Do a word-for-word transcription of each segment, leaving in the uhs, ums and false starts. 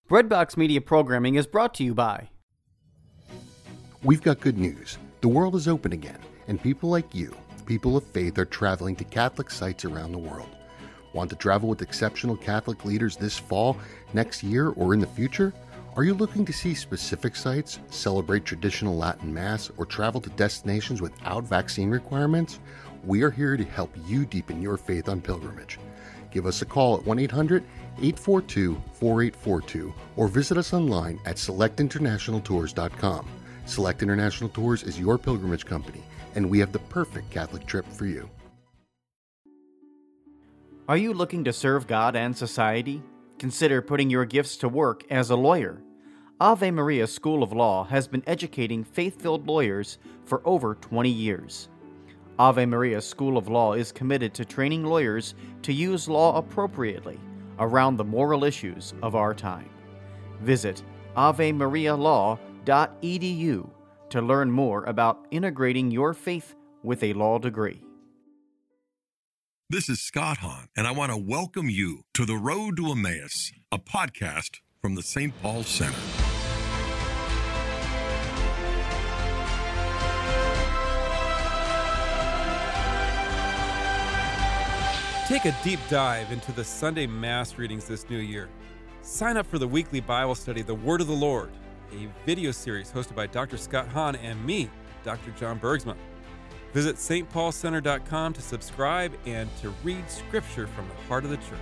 Breadbox Media Programming is brought to you by... We've got good news. The world is open again, and people like you, people of faith, are traveling to Catholic sites around the world. Want to travel with exceptional Catholic leaders this fall, next year, or in the future? Are you looking to see specific sites, celebrate traditional Latin Mass, or travel to destinations without vaccine requirements? We are here to help you deepen your faith on pilgrimage. Give us a call at one eight hundred, eight four two, four eight four two or visit us online at select international tours dot com. Select International Tours is your pilgrimage company, and we have the perfect Catholic trip for you. Are you looking to serve God and society? Consider putting your gifts to work as a lawyer. Ave Maria School of Law has been educating faith-filled lawyers for over twenty years. Ave Maria School of Law is committed to training lawyers to use law appropriately around the moral issues of our time. Visit ave maria law dot e d u to learn more about integrating your faith with a law degree. This is Scott Hahn, and I want to welcome you to The Road to Emmaus, a podcast from the Saint Paul Center. Take a deep dive into the Sunday Mass readings this new year. Sign up for the weekly Bible study, The Word of the Lord, a video series hosted by Doctor Scott Hahn and me, Doctor John Bergsma. Visit S T paul center dot com to subscribe and to read Scripture from the heart of the Church.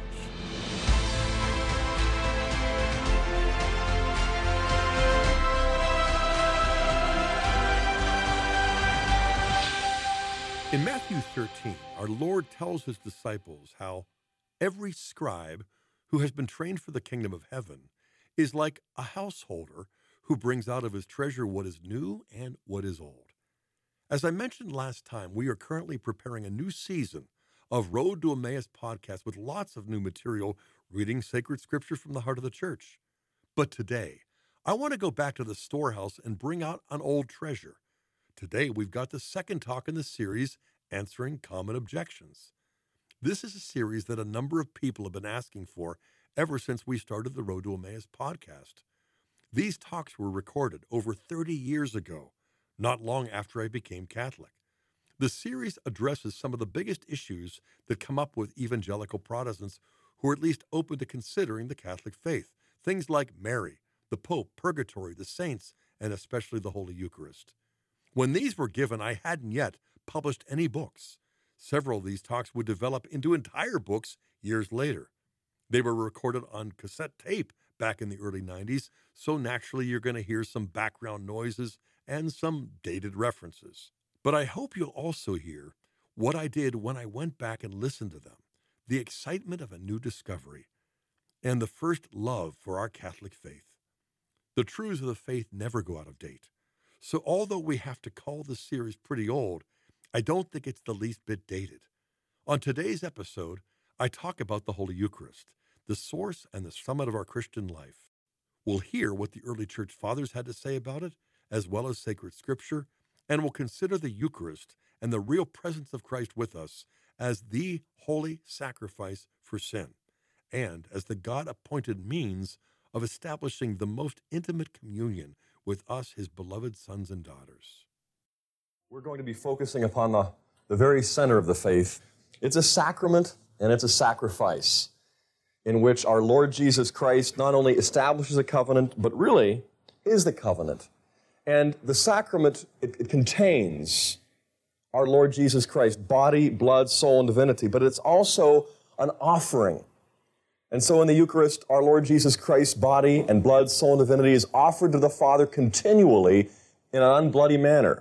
In Matthew thirteen, our Lord tells his disciples how every scribe who has been trained for the kingdom of heaven is like a householder who brings out of his treasure what is new and what is old. As I mentioned last time, we are currently preparing a new season of Road to Emmaus podcast with lots of new material, reading sacred scripture from the heart of the church. But today, I want to go back to the storehouse and bring out an old treasure. Today, we've got the second talk in the series, Answering Common Objections. This is a series that a number of people have been asking for ever since we started the Road to Emmaus podcast. These talks were recorded over thirty years ago, not long after I became Catholic. The series addresses some of the biggest issues that come up with evangelical Protestants who are at least open to considering the Catholic faith. Things like Mary, the Pope, purgatory, the saints, and especially the Holy Eucharist. When these were given, I hadn't yet published any books. Several of these talks would develop into entire books years later. They were recorded on cassette tape back in the early nineties, so naturally you're going to hear some background noises and some dated references. But I hope you'll also hear what I did when I went back and listened to them, the excitement of a new discovery, and the first love for our Catholic faith. The truths of the faith never go out of date. So although we have to call this series pretty old, I don't think it's the least bit dated. On today's episode, I talk about the Holy Eucharist, the source and the summit of our Christian life. We'll hear what the early church fathers had to say about it, as well as sacred scripture, and we'll consider the Eucharist and the real presence of Christ with us as the holy sacrifice for sin, and as the God-appointed means of establishing the most intimate communion with us, his beloved sons and daughters. We're going to be focusing upon the, the very center of the faith. It's a sacrament and it's a sacrifice in which our Lord Jesus Christ not only establishes a covenant, but really is the covenant. And the sacrament, it, it contains our Lord Jesus Christ, body, blood, soul, and divinity, but it's also an offering. And so in the Eucharist, our Lord Jesus Christ's body and blood, soul, and divinity is offered to the Father continually in an unbloody manner.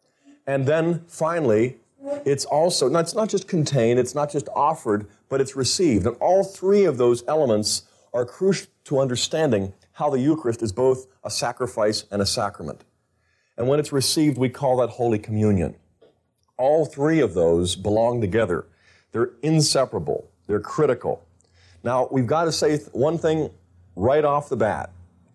And then finally, it's also, no, it's not just contained, it's not just offered, but it's received. And all three of those elements are crucial to understanding how the Eucharist is both a sacrifice and a sacrament. And when it's received, we call that Holy Communion. All three of those belong together. They're inseparable. They're critical. Now, we've got to say one thing right off the bat.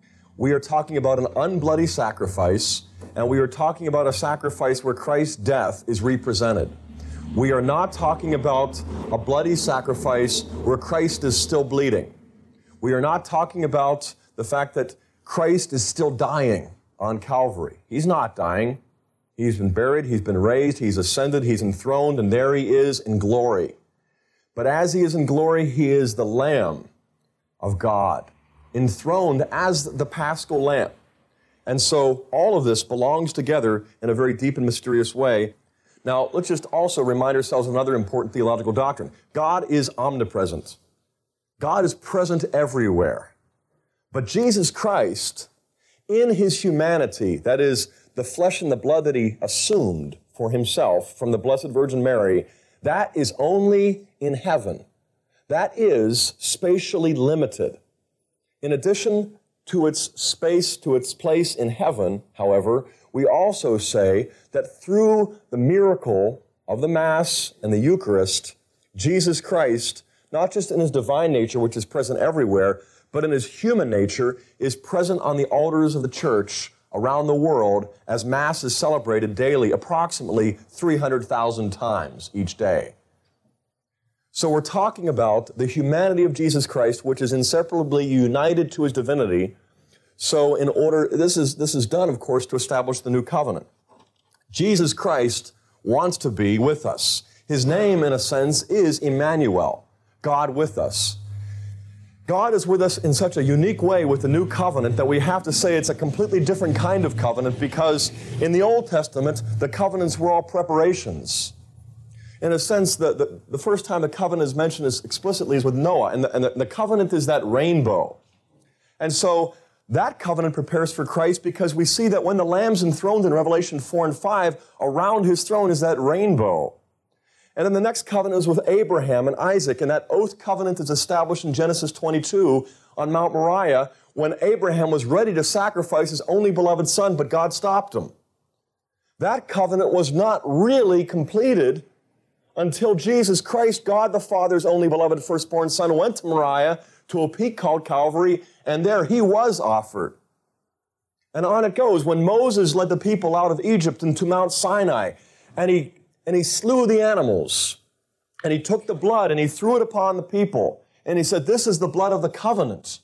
We are talking about an unbloody sacrifice, and we are talking about a sacrifice where Christ's death is represented. We are not talking about a bloody sacrifice where Christ is still bleeding. We are not talking about the fact that Christ is still dying on Calvary. He's not dying. He's been buried, he's been raised, he's ascended, he's enthroned, and there he is in glory. But as he is in glory, he is the Lamb of God, enthroned as the Paschal Lamb. And so all of this belongs together in a very deep and mysterious way. Now, let's just also remind ourselves of another important theological doctrine. God is omnipresent. God is present everywhere. But Jesus Christ, in his humanity, that is, the flesh and the blood that he assumed for himself from the Blessed Virgin Mary, that is only in heaven. That is spatially limited. In addition to its space, to its place in heaven, however, we also say that through the miracle of the Mass and the Eucharist, Jesus Christ, not just in his divine nature, which is present everywhere, but in his human nature, is present on the altars of the church around the world as Mass is celebrated daily, approximately three hundred thousand times each day. So we're talking about the humanity of Jesus Christ, which is inseparably united to his divinity. So in order, this is, this is done, of course, to establish the new covenant. Jesus Christ wants to be with us. His name, in a sense, is Emmanuel, God with us. God is with us in such a unique way with the new covenant that we have to say it's a completely different kind of covenant, because in the Old Testament, the covenants were all preparations. In a sense, the, the, the first time the covenant is mentioned is explicitly is with Noah, and, the, and the, the covenant is that rainbow. And so that covenant prepares for Christ, because we see that when the Lamb's enthroned in Revelation four and five, around his throne is that rainbow. And then the next covenant is with Abraham and Isaac, and that oath covenant is established in Genesis twenty-two on Mount Moriah when Abraham was ready to sacrifice his only beloved son, but God stopped him. That covenant was not really completed until Jesus Christ, God the Father's only beloved firstborn son, went to Moriah to a peak called Calvary, and there he was offered. And on it goes. When Moses led the people out of Egypt into Mount Sinai, and he And he slew the animals, and he took the blood, and he threw it upon the people, and he said, "This is the blood of the covenant."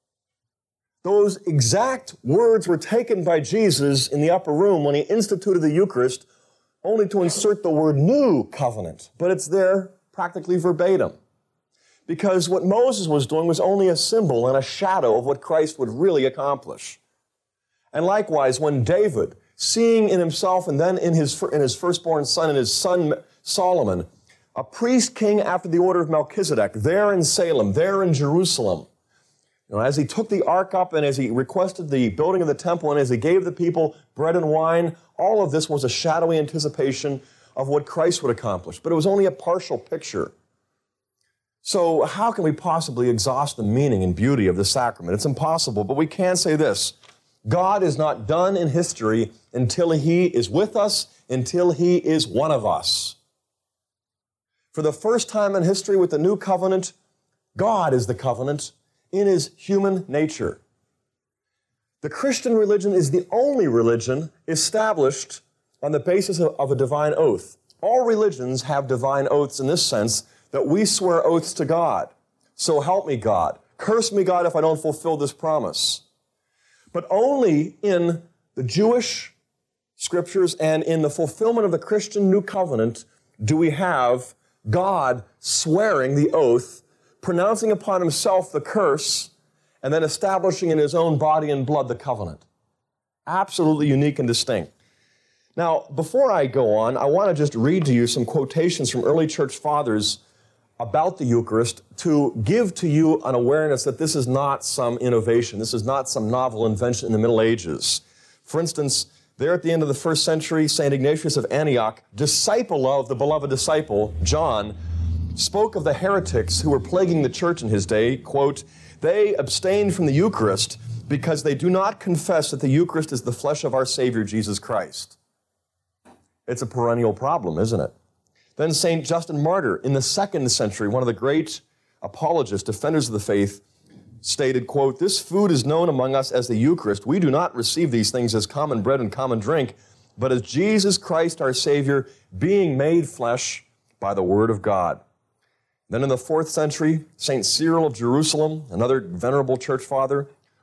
Those exact words were taken by Jesus in the upper room when he instituted the Eucharist, only to insert the word new covenant. But it's there practically verbatim. Because what Moses was doing was only a symbol and a shadow of what Christ would really accomplish. And likewise, when David, seeing in himself and then in his, in his firstborn son and his son Solomon, a priest king after the order of Melchizedek, there in Salem, there in Jerusalem, you know, as he took the ark up and as he requested the building of the temple and as he gave the people bread and wine, all of this was a shadowy anticipation of what Christ would accomplish. But it was only a partial picture. So how can we possibly exhaust the meaning and beauty of the sacrament? It's impossible, but we can say this. God is not done in history until he is with us, until he is one of us. For the first time in history with the new covenant, God is the covenant in his human nature. The Christian religion is the only religion established on the basis of, of a divine oath. All religions have divine oaths in this sense, that we swear oaths to God. So help me, God. Curse me, God, if I don't fulfill this promise. But only in the Jewish scriptures and in the fulfillment of the Christian new covenant do we have God swearing the oath, pronouncing upon himself the curse, and then establishing in his own body and blood the covenant. Absolutely unique and distinct. Now, before I go on, I want to just read to you some quotations from early church fathers about the Eucharist to give to you an awareness that this is not some innovation. This is not some novel invention in the Middle Ages. For instance, there at the end of the first century, Saint Ignatius of Antioch, disciple of the beloved disciple, John, spoke of the heretics who were plaguing the church in his day, quote, "They abstained from the Eucharist because they do not confess that the Eucharist is the flesh of our Savior, Jesus Christ." It's a perennial problem, isn't it? Then Saint Justin Martyr, in the second century, one of the great apologists, defenders of the faith, stated, quote, "This food is known among us as the Eucharist. We do not receive these things as common bread and common drink, but as Jesus Christ our Savior, being made flesh by the Word of God." Then in the fourth century, Saint Cyril of Jerusalem, another venerable church father,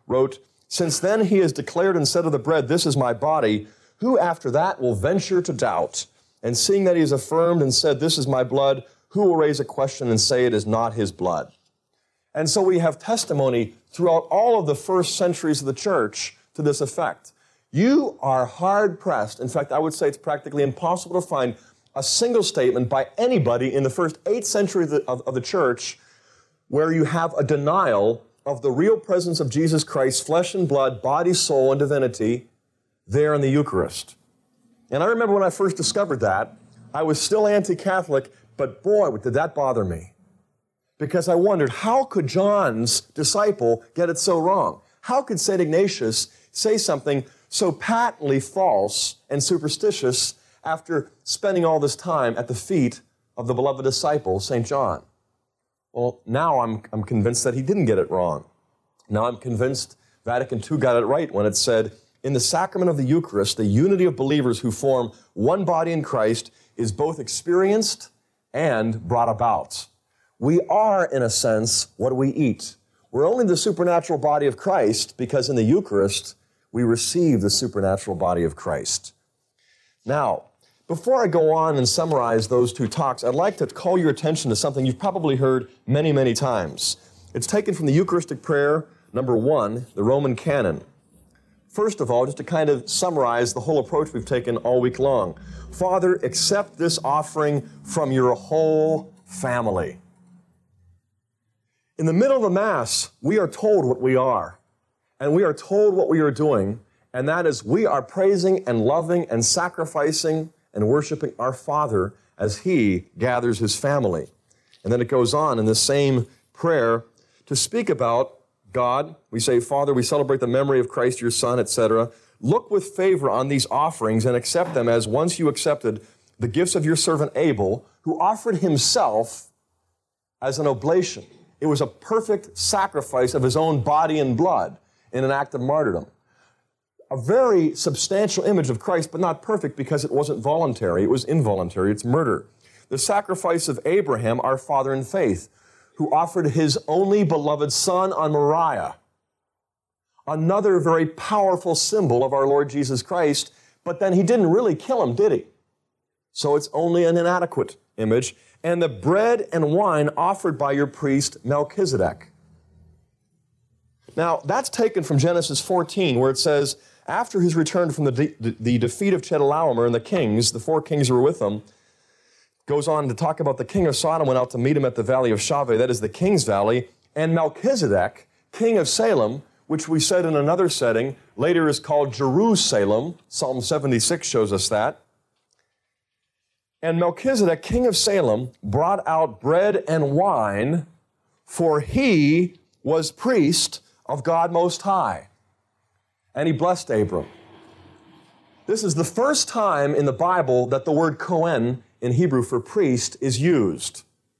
wrote, "Since then he has declared and said of the bread, 'This is my body,' who after that will venture to doubt? And seeing that he has affirmed and said, 'This is my blood,' who will raise a question and say it is not his blood?" And so we have testimony throughout all of the first centuries of the church to this effect. You are hard-pressed. In fact, I would say it's practically impossible to find a single statement by anybody in the first eight centuries of the, of, of the church where you have a denial of the real presence of Jesus Christ, flesh and blood, body, soul, and divinity, there in the Eucharist. And I remember when I first discovered that, I was still anti-Catholic, but boy, did that bother me. Because I wondered, how could John's disciple get it so wrong? How could Saint Ignatius say something so patently false and superstitious after spending all this time at the feet of the beloved disciple, Saint John? Well, now I'm, I'm convinced that he didn't get it wrong. Now I'm convinced Vatican Two got it right when it said, in the sacrament of the Eucharist, the unity of believers who form one body in Christ is both experienced and brought about. We are, in a sense, what we eat. We're only the supernatural body of Christ because in the Eucharist, we receive the supernatural body of Christ. Now, before I go on and summarize those two talks, I'd like to call your attention to something you've probably heard many, many times. It's taken from the Eucharistic prayer, number one, the Roman Canon. First of all, just to kind of summarize the whole approach we've taken all week long. Father, accept this offering from your whole family. In the middle of the Mass, we are told what we are, and we are told what we are doing, and that is we are praising and loving and sacrificing and worshiping our Father as He gathers His family. And then it goes on in the same prayer to speak about God. We say, Father, we celebrate the memory of Christ, your Son, et cetera. Look with favor on these offerings and accept them as once you accepted the gifts of your servant Abel, who offered himself as an oblation. It was a perfect sacrifice of his own body and blood in an act of martyrdom. A very substantial image of Christ, but not perfect because it wasn't voluntary. It was involuntary. It's murder. The sacrifice of Abraham, our father in faith, who offered his only beloved son on Moriah. Another very powerful symbol of our Lord Jesus Christ, but then he didn't really kill him, did he? So it's only an inadequate image. And the bread and wine offered by your priest Melchizedek. Now, that's taken from Genesis fourteen, where it says, after his return from the, de- the defeat of Chedorlaomer and the kings, the four kings who were with him, goes on to talk about the king of Sodom went out to meet him at the valley of Shaveh, that is the king's valley, and Melchizedek, king of Salem, which we said in another setting, later is called Jerusalem. Psalm seventy-six shows us that. And Melchizedek, king of Salem, brought out bread and wine, for he was priest of God Most High. And he blessed Abram. This is the first time in the Bible that the word Kohen in Hebrew for priest is used.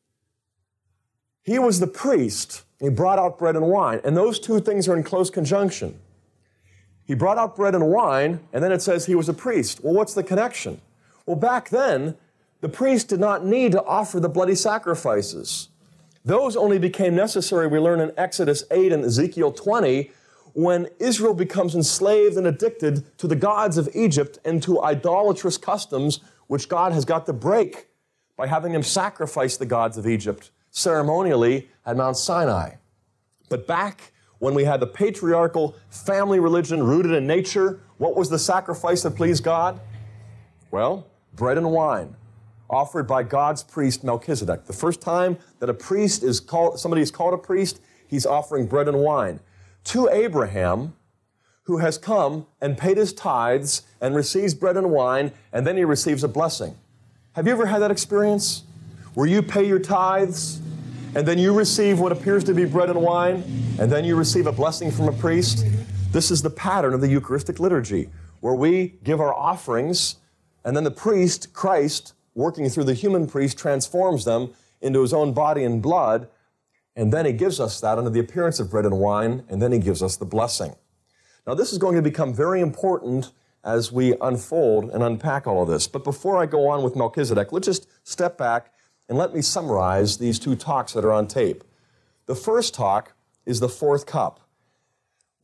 He was the priest. He brought out bread and wine. And those two things are in close conjunction. He brought out bread and wine, and then it says he was a priest. Well, what's the connection? Well, back then, the priest did not need to offer the bloody sacrifices. Those only became necessary, we learn in Exodus eight and Ezekiel twenty, when Israel becomes enslaved and addicted to the gods of Egypt and to idolatrous customs, which God has got to break by having them sacrifice the gods of Egypt ceremonially at Mount Sinai. But back when we had the patriarchal family religion rooted in nature, what was the sacrifice that pleased God? Well, bread and wine, offered by God's priest Melchizedek. The first time that a priest is called, somebody is called a priest, he's offering bread and wine to Abraham, who has come and paid his tithes and receives bread and wine, and then he receives a blessing. Have you ever had that experience? Where you pay your tithes, and then you receive what appears to be bread and wine, and then you receive a blessing from a priest? This is the pattern of the Eucharistic liturgy, where we give our offerings, and then the priest, Christ, working through the human priest, transforms them into his own body and blood, and then he gives us that under the appearance of bread and wine, and then he gives us the blessing. Now, this is going to become very important as we unfold and unpack all of this. But before I go on with Melchizedek, let's just step back and let me summarize these two talks that are on tape. The first talk is the fourth cup.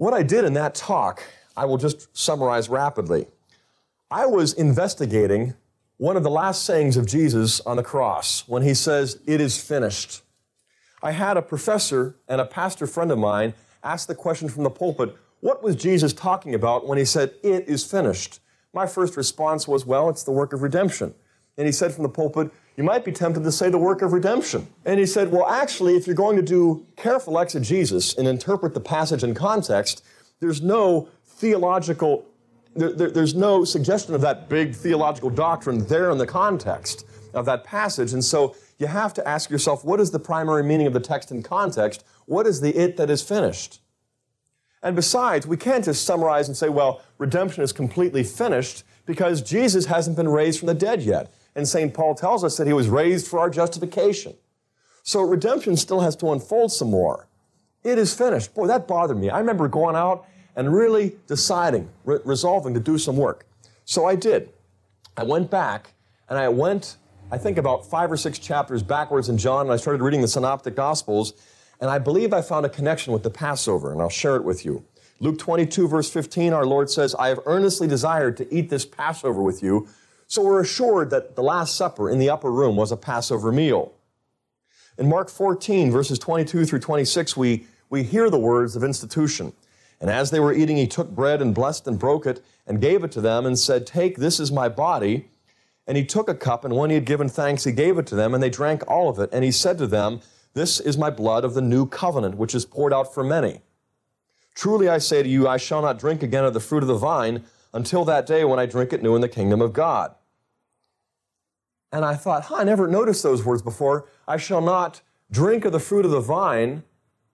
what I did in that talk, I will just summarize rapidly. I was investigating one of the last sayings of Jesus on the cross when he says, "It is finished." I had a professor and a pastor friend of mine ask the question from the pulpit, what was Jesus talking about when he said, "It is finished"? My first response was, well, it's the work of redemption. And he said from the pulpit, you might be tempted to say the work of redemption. And he said, well, actually, if you're going to do careful exegesis and interpret the passage in context, there's no theological, there, there, there's no suggestion of that big theological doctrine there in the context of that passage. And so you have to ask yourself, what is the primary meaning of the text in context? What is the it that is finished? And besides, we can't just summarize and say, well, redemption is completely finished because Jesus hasn't been raised from the dead yet. And Saint Paul tells us that he was raised for our justification. So redemption still has to unfold some more. It is finished. Boy, that bothered me. I remember going out and really deciding, re- resolving to do some work. So I did. I went back and I went, I think about five or six chapters backwards in John, and I started reading the Synoptic Gospels, and I believe I found a connection with the Passover, and I'll share it with you. Luke twenty-two, verse fifteen, our Lord says, I have earnestly desired to eat this Passover with you. So we're assured that the Last Supper in the upper room was a Passover meal. In Mark fourteen, verses twenty-two through twenty-six, we, we hear the words of institution. And as they were eating, he took bread and blessed and broke it and gave it to them and said, take, this is my body. And he took a cup, and when he had given thanks, he gave it to them, and they drank all of it. And he said to them, this is my blood of the new covenant, which is poured out for many. Truly I say to you, I shall not drink again of the fruit of the vine until that day when I drink it new in the kingdom of God. And I thought, huh, I never noticed those words before. I shall not drink of the fruit of the vine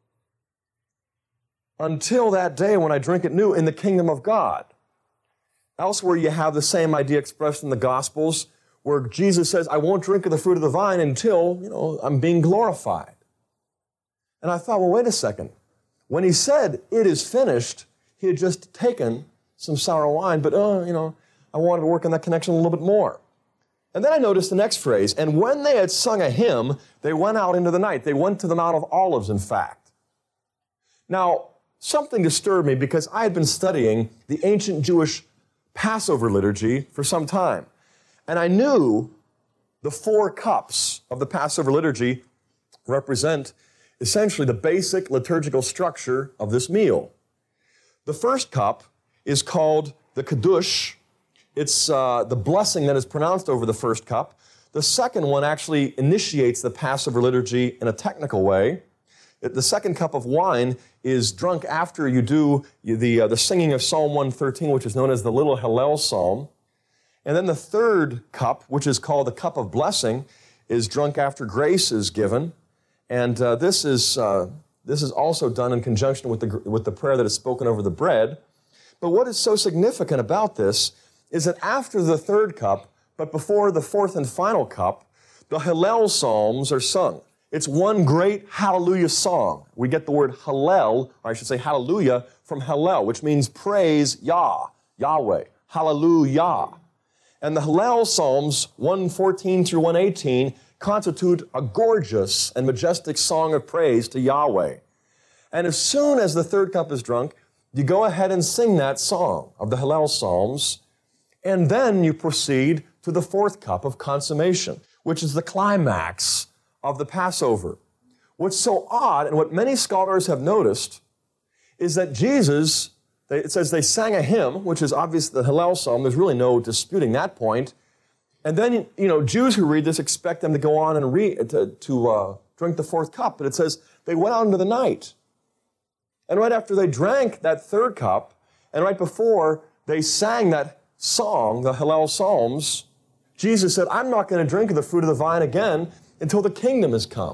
until that day when I drink it new in the kingdom of God. Elsewhere, you have the same idea expressed in the Gospels, where Jesus says, I won't drink of the fruit of the vine until, you know, I'm being glorified. And I thought, well, wait a second. When he said, it is finished, he had just taken some sour wine, but, oh, you know, I wanted to work on that connection a little bit more. And then I noticed the next phrase, and when they had sung a hymn, they went out into the night. They went to the Mount of Olives, in fact. Now, something disturbed me because I had been studying the ancient Jewish Passover liturgy for some time. And I knew the four cups of the Passover liturgy represent essentially the basic liturgical structure of this meal. The first cup is called the Kiddush. It's uh, the blessing that is pronounced over the first cup. The second one actually initiates the Passover liturgy in a technical way. The second cup of wine is drunk after you do the, uh, the singing of Psalm one thirteen, which is known as the Little Hallel Psalm. And then the third cup, which is called the cup of blessing, is drunk after grace is given. And uh, this is uh, this is also done in conjunction with the, with the prayer that is spoken over the bread. But what is so significant about this is that after the third cup, but before the fourth and final cup, the Hallel Psalms are sung. It's one great hallelujah song. We get the word Hallel, or I should say hallelujah, from Hallel, which means praise Yah, Yahweh, hallelujah. And the Hallel Psalms, one fourteen through one eighteen, constitute a gorgeous and majestic song of praise to Yahweh. And as soon as the third cup is drunk, you go ahead and sing that song of the Hallel Psalms, and then you proceed to the fourth cup of consummation, which is the climax of the Passover. What's so odd, and what many scholars have noticed, is that Jesus, it says they sang a hymn, which is obviously the Hallel Psalm. There's really no disputing that point. And then, you know, Jews who read this expect them to go on and read, to, to uh, drink the fourth cup. But it says they went out into the night. And right after they drank that third cup, and right before they sang that song, the Hallel Psalms, Jesus said, I'm not going to drink of the fruit of the vine again until the kingdom has come.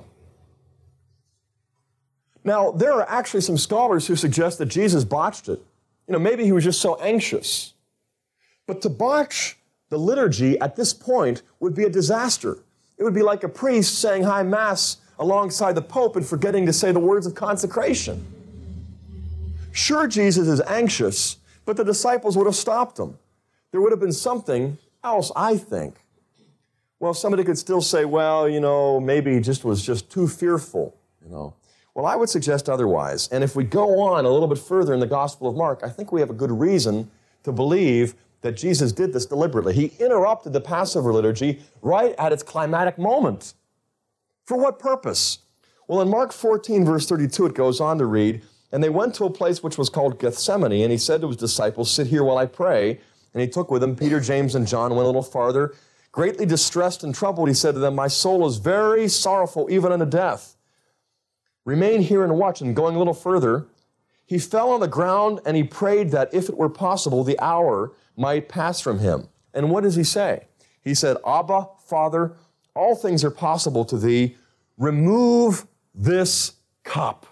Now, there are actually some scholars who suggest that Jesus botched it. You know, maybe he was just so anxious. But to botch the liturgy at this point would be a disaster. It would be like a priest saying high mass alongside the Pope and forgetting to say the words of consecration. Sure, Jesus is anxious, but the disciples would have stopped him. There would have been something else, I think. Well, somebody could still say, well, you know, maybe he just was just too fearful, you know. Well, I would suggest otherwise. And if we go on a little bit further in the Gospel of Mark, I think we have a good reason to believe that Jesus did this deliberately. He interrupted the Passover liturgy right at its climatic moment. For what purpose? Well, in Mark fourteen, verse thirty-two, it goes on to read, "And they went to a place which was called Gethsemane, and he said to his disciples, 'Sit here while I pray.' And he took with him Peter, James, and John, and went a little farther. Greatly distressed and troubled, he said to them, 'My soul is very sorrowful, even unto death. Remain here and watch.' And going a little further, he fell on the ground, and he prayed that, if it were possible, the hour might pass from him. And what does he say? He said, 'Abba, Father, all things are possible to thee. Remove this cup.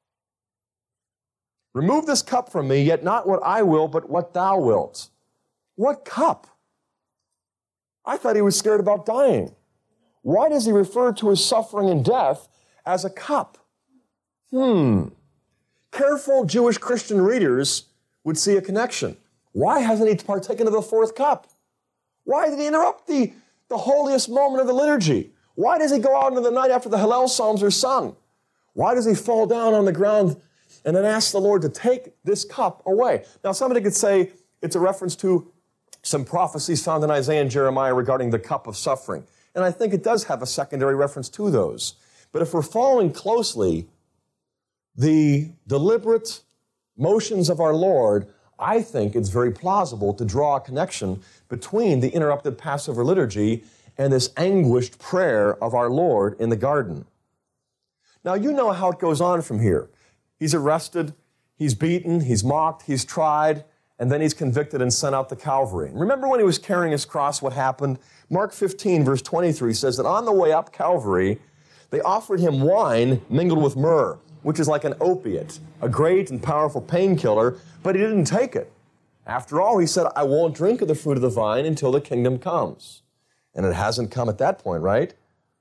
Remove this cup from me, yet not what I will, but what thou wilt.'" What cup? I thought he was scared about dying. Why does he refer to his suffering and death as a cup? Hmm. Careful Jewish Christian readers would see a connection. Why hasn't he partaken of the fourth cup? Why did he interrupt the, the holiest moment of the liturgy? Why does he go out into the night after the Hallel Psalms are sung? Why does he fall down on the ground and then ask the Lord to take this cup away? Now, somebody could say it's a reference to some prophecies found in Isaiah and Jeremiah regarding the cup of suffering. And I think it does have a secondary reference to those. But if we're following closely the deliberate motions of our Lord, I think it's very plausible to draw a connection between the interrupted Passover liturgy and this anguished prayer of our Lord in the garden. Now, you know how it goes on from here. He's arrested, he's beaten, he's mocked, he's tried, and then he's convicted and sent out to Calvary. Remember when he was carrying his cross, what happened? Mark fifteen, verse twenty-three says that on the way up Calvary, they offered him wine mingled with myrrh, which is like an opiate, a great and powerful painkiller, but he didn't take it. After all, he said, "I won't drink of the fruit of the vine until the kingdom comes." And it hasn't come at that point, right?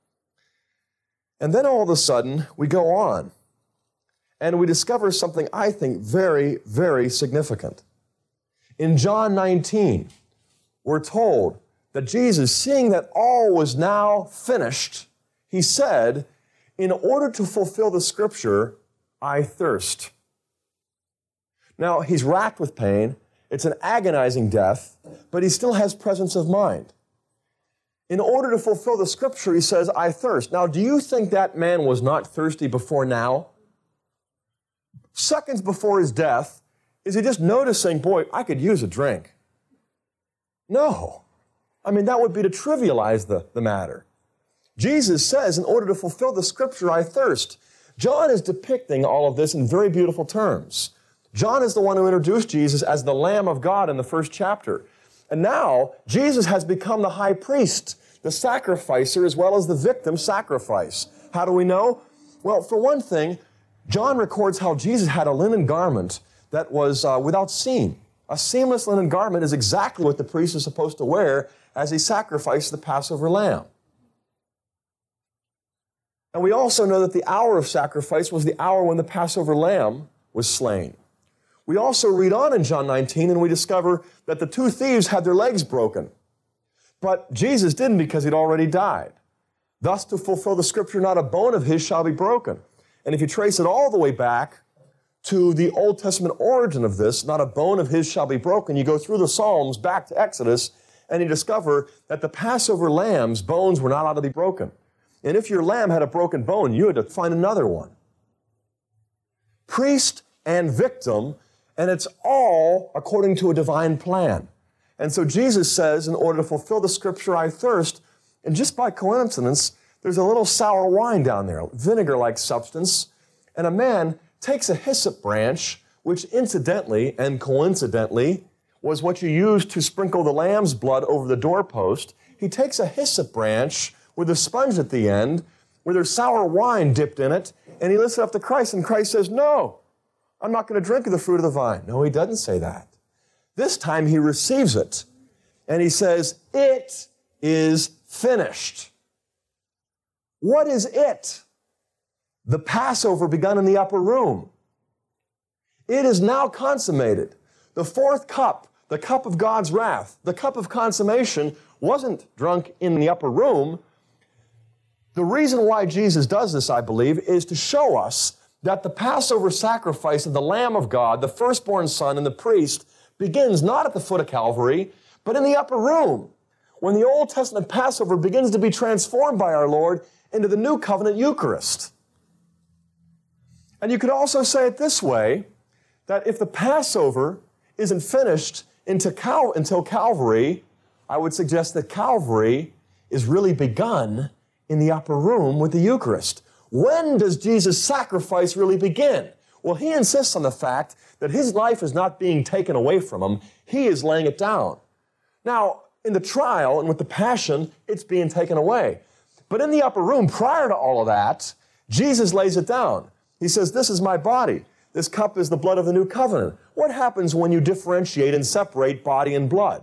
And then all of a sudden, we go on, and we discover something I think very, very significant. In John nineteen, we're told that Jesus, seeing that all was now finished, he said, "In order to fulfill the scripture, I thirst." Now, he's racked with pain. It's an agonizing death, but he still has presence of mind. In order to fulfill the scripture, he says, "I thirst." Now, do you think that man was not thirsty before now? Seconds before his death, is he just noticing, boy, I could use a drink? No. I mean, that would be to trivialize the, the matter. Jesus says, in order to fulfill the scripture, I thirst. John is depicting all of this in very beautiful terms. John is the one who introduced Jesus as the Lamb of God in the first chapter. And now, Jesus has become the high priest, the sacrificer, as well as the victim sacrifice. How do we know? Well, for one thing, John records how Jesus had a linen garment that was uh, without seam. A seamless linen garment is exactly what the priest is supposed to wear as he sacrificed the Passover lamb. And we also know that the hour of sacrifice was the hour when the Passover lamb was slain. We also read on in John nineteen and we discover that the two thieves had their legs broken. But Jesus didn't because he'd already died. Thus, to fulfill the scripture, not a bone of his shall be broken. And if you trace it all the way back to the Old Testament origin of this, not a bone of his shall be broken, you go through the Psalms back to Exodus, and you discover that the Passover lamb's bones were not allowed to be broken. And if your lamb had a broken bone, you had to find another one. Priest and victim, and it's all according to a divine plan. And so Jesus says, in order to fulfill the scripture, I thirst, and just by coincidence, there's a little sour wine down there, vinegar-like substance, and a man takes a hyssop branch, which incidentally and coincidentally was what you used to sprinkle the lamb's blood over the doorpost. He takes a hyssop branch with a sponge at the end, where there's sour wine dipped in it, and he lifts it up to Christ, and Christ says, "No, I'm not going to drink of the fruit of the vine." No, he doesn't say that. This time he receives it, and he says, "It is finished." What is it? The Passover begun in the upper room. It is now consummated. The fourth cup, the cup of God's wrath, the cup of consummation, wasn't drunk in the upper room. The reason why Jesus does this, I believe, is to show us that the Passover sacrifice of the Lamb of God, the firstborn son and the priest, begins not at the foot of Calvary, but in the upper room, when the Old Testament Passover begins to be transformed by our Lord into the New Covenant Eucharist. And you could also say it this way, that if the Passover isn't finished into Cal- until Calvary, I would suggest that Calvary is really begun in the upper room with the Eucharist. When does Jesus' sacrifice really begin? Well, he insists on the fact that his life is not being taken away from him. He is laying it down. Now, in the trial and with the passion, it's being taken away. But in the upper room, prior to all of that, Jesus lays it down. He says, this is my body. This cup is the blood of the new covenant. What happens when you differentiate and separate body and blood?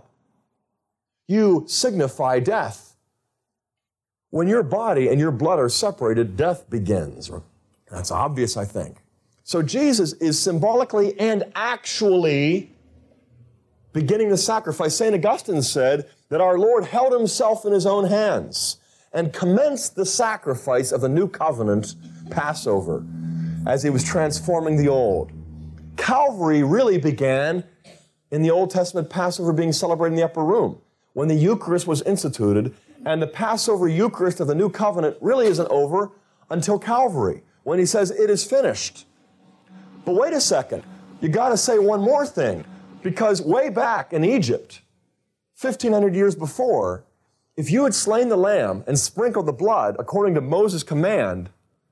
You signify death. When your body and your blood are separated, death begins. That's obvious, I think. So Jesus is symbolically and actually beginning the sacrifice. Saint Augustine said that our Lord held himself in his own hands and commenced the sacrifice of the new covenant Passover as he was transforming the old. Calvary really began in the Old Testament Passover being celebrated in the upper room when the Eucharist was instituted, and the Passover Eucharist of the new covenant really isn't over until Calvary when he says it is finished. But wait a second, you got to say one more thing, because way back in Egypt, fifteen hundred years before, if you had slain the lamb and sprinkled the blood according to Moses' command,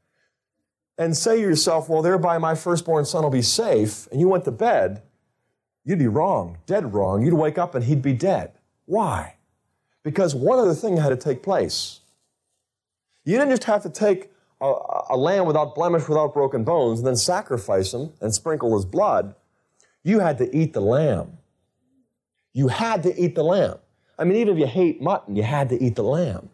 and say to yourself, well, thereby my firstborn son will be safe, and you went to bed, you'd be wrong, dead wrong. You'd wake up and he'd be dead. Why? Because one other thing had to take place. You didn't just have to take a, a lamb without blemish, without broken bones, and then sacrifice him and sprinkle his blood. You had to eat the lamb. You had to eat the lamb. I mean, even if you hate mutton, you had to eat the lamb.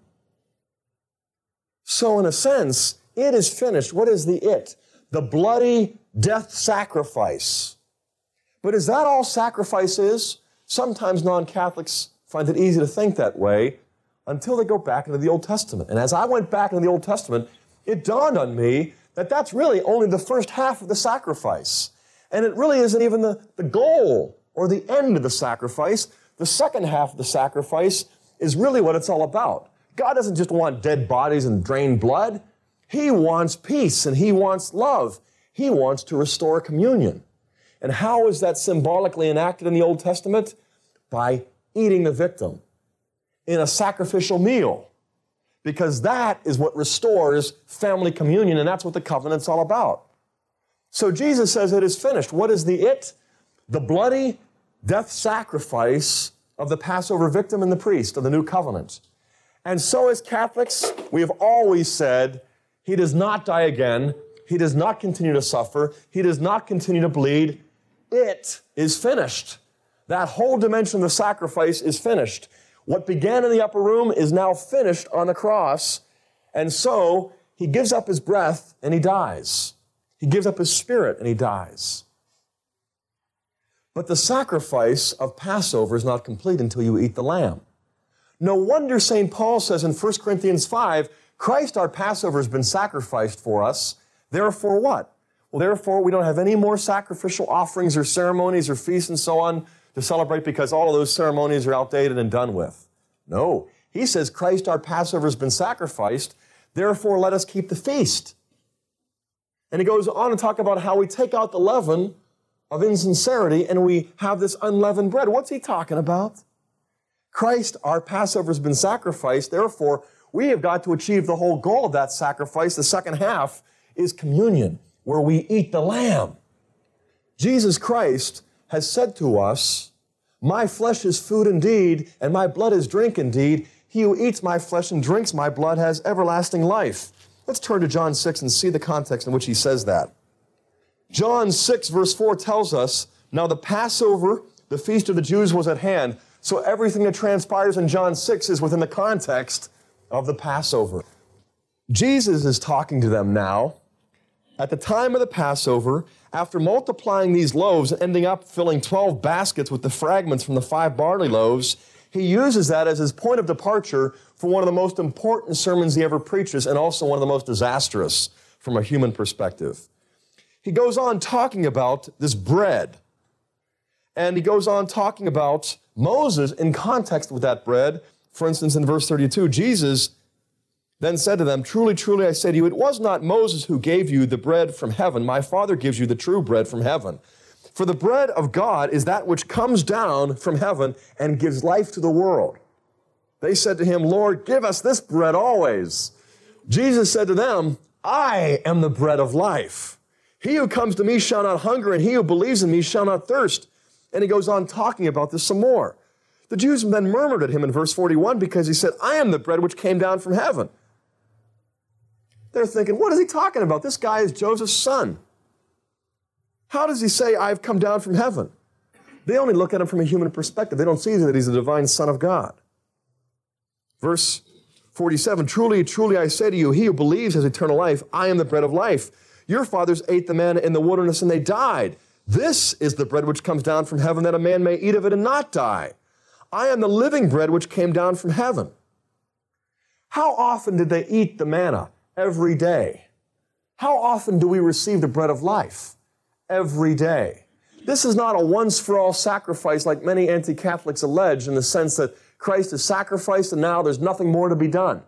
So in a sense, it is finished. What is the it? The bloody death sacrifice. But is that all sacrifice is? Sometimes non-Catholics find it easy to think that way until they go back into the Old Testament. And as I went back into the Old Testament, it dawned on me that that's really only the first half of the sacrifice. And it really isn't even the, the goal or the end of the sacrifice. The second half of the sacrifice is really what it's all about. God doesn't just want dead bodies and drained blood. He wants peace and he wants love. He wants to restore communion. And how is that symbolically enacted in the Old Testament? By eating the victim in a sacrificial meal. Because that is what restores family communion, and that's what the covenant's all about. So Jesus says it is finished. What is the it? The bloody death sacrifice of the Passover victim and the priest of the new covenant. And so as Catholics, we have always said, he does not die again. He does not continue to suffer. He does not continue to bleed. It is finished. That whole dimension of the sacrifice is finished. What began in the upper room is now finished on the cross. And so he gives up his breath and he dies. He gives up his spirit and he dies. But the sacrifice of Passover is not complete until you eat the lamb. No wonder Saint Paul says in First Corinthians five, Christ our Passover has been sacrificed for us. Therefore what? Well, therefore we don't have any more sacrificial offerings or ceremonies or feasts and so on to celebrate because all of those ceremonies are outdated and done with. No. He says Christ our Passover has been sacrificed. Therefore let us keep the feast. And he goes on to talk about how we take out the leaven of insincerity and we have this unleavened bread. What's he talking about? Christ, our Passover, has been sacrificed. Therefore, we have got to achieve the whole goal of that sacrifice. The second half is communion, where we eat the lamb. Jesus Christ has said to us, my flesh is food indeed, and my blood is drink indeed. He who eats my flesh and drinks my blood has everlasting life. Let's turn to John six and see the context in which he says that. John six, verse four tells us, now the Passover, the feast of the Jews, was at hand. So everything that transpires in John six is within the context of the Passover. Jesus is talking to them now. At the time of the Passover, after multiplying these loaves and ending up filling twelve baskets with the fragments from the five barley loaves, he uses that as his point of departure for one of the most important sermons he ever preaches and also one of the most disastrous from a human perspective. he goes on talking about this bread. And he goes on talking about Moses in context with that bread. For instance, in verse thirty-two, Jesus then said to them, "Truly, truly, I say to you, it was not Moses who gave you the bread from heaven. My Father gives you the true bread from heaven. For the bread of God is that which comes down from heaven and gives life to the world." They said to him, "Lord, give us this bread always." Jesus said to them, "I am the bread of life. He who comes to me shall not hunger, and he who believes in me shall not thirst." And he goes on talking about this some more. The Jews then murmured at him in verse forty-one because he said, "I am the bread which came down from heaven." They're thinking, what is he talking about? This guy is Joseph's son. How does he say, "I've come down from heaven"? They only look at him from a human perspective. They don't see that he's the divine Son of God. Verse forty-seven, "Truly, truly, I say to you, he who believes has eternal life. I am the bread of life. Your fathers ate the manna in the wilderness and they died. This is the bread which comes down from heaven, that a man may eat of it and not die. I am the living bread which came down from heaven." How often did they eat the manna? Every day. How often do we receive the bread of life? Every day. This is not a once-for-all sacrifice like many anti-Catholics allege, in the sense that Christ is sacrificed and now there's nothing more to be done.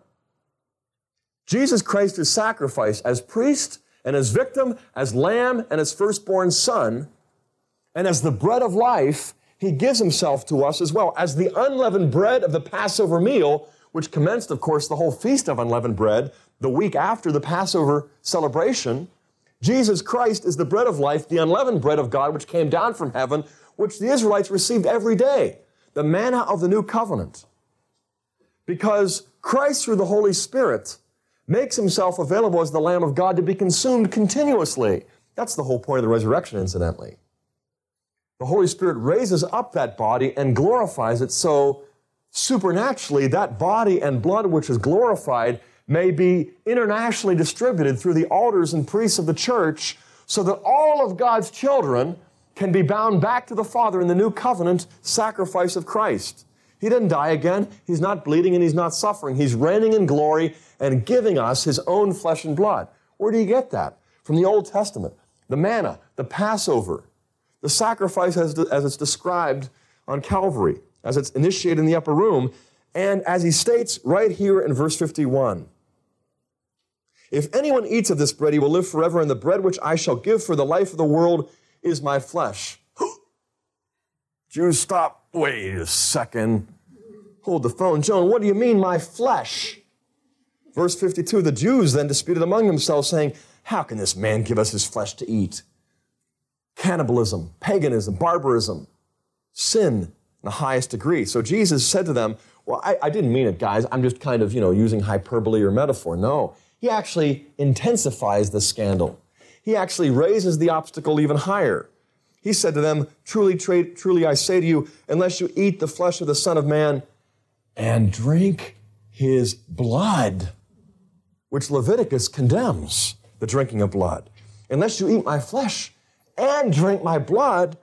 Jesus Christ is sacrificed as priest and as victim, as lamb and as firstborn son, and as the bread of life, he gives himself to us as well, as the unleavened bread of the Passover meal, which commenced, of course, the whole feast of unleavened bread the week after the Passover celebration. Jesus Christ is the bread of life, the unleavened bread of God, which came down from heaven, which the Israelites received every day, the manna of the new covenant. Because Christ, through the Holy Spirit, makes himself available as the Lamb of God to be consumed continuously. That's the whole point of the resurrection, incidentally. The Holy Spirit raises up that body and glorifies it, so supernaturally that body and blood which is glorified may be internationally distributed through the altars and priests of the church, so that all of God's children can be bound back to the Father in the new covenant sacrifice of Christ. He didn't die again. He's not bleeding and he's not suffering. He's reigning in glory and giving us his own flesh and blood. Where do you get that? From the Old Testament. The manna, the Passover, the sacrifice as, as it's described on Calvary, as it's initiated in the upper room, and as he states right here in verse fifty-one. "If anyone eats of this bread, he will live forever, and the bread which I shall give for the life of the world is my flesh." Jews, stop. Wait a second. Hold the phone. Joan, what do you mean, my flesh? Verse fifty-two, "The Jews then disputed among themselves, saying, 'How can this man give us his flesh to eat?' Cannibalism, paganism, barbarism, sin in the highest degree. So Jesus said to them, well, I, I didn't mean it, guys. I'm just kind of, you know, using hyperbole or metaphor. No, he actually intensifies the scandal. He actually raises the obstacle even higher. He said to them, truly, tra- truly, I say to you, unless you eat the flesh of the Son of Man and drink his blood, which Leviticus condemns, the drinking of blood. Unless you eat my flesh and drink my blood,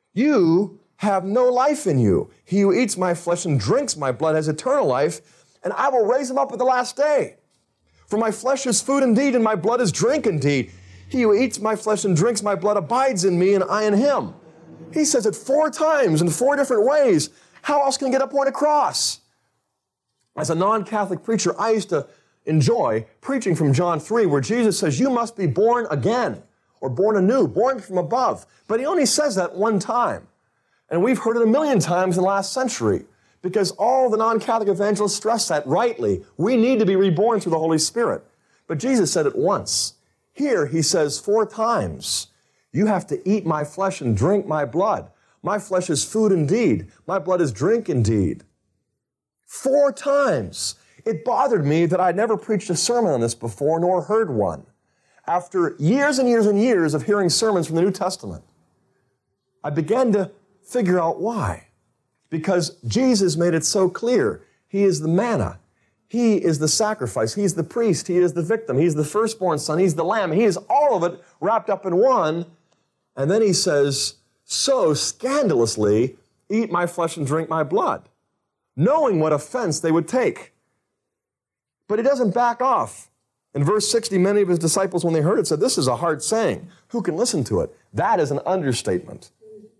you have no life in you. He who eats my flesh and drinks my blood has eternal life, and I will raise him up at the last day. For my flesh is food indeed, and my blood is drink indeed. He who eats my flesh and drinks my blood abides in me, and I in him. He says it four times in four different ways. How else can he get a point across? As a non-Catholic preacher, I used to enjoy preaching from John three, where Jesus says, you must be born again, or born anew, born from above. But he only says that one time. And we've heard it a million times in the last century, because all the non-Catholic evangelists stress that rightly. We need to be reborn through the Holy Spirit. But Jesus said it once. Here he says four times, you have to eat my flesh and drink my blood. My flesh is food indeed. My blood is drink indeed. Four times. It bothered me that I'd never preached a sermon on this before, nor heard one. After years and years and years of hearing sermons from the New Testament, I began to figure out why. Because Jesus made it so clear. He is the manna. He is the sacrifice. He's the priest. He is the victim. He's the firstborn son. He's the lamb. He is all of it wrapped up in one. And then he says, so scandalously, eat my flesh and drink my blood, knowing what offense they would take. But he doesn't back off. In verse sixty, many of his disciples, when they heard it, said, this is a hard saying. Who can listen to it? That is an understatement.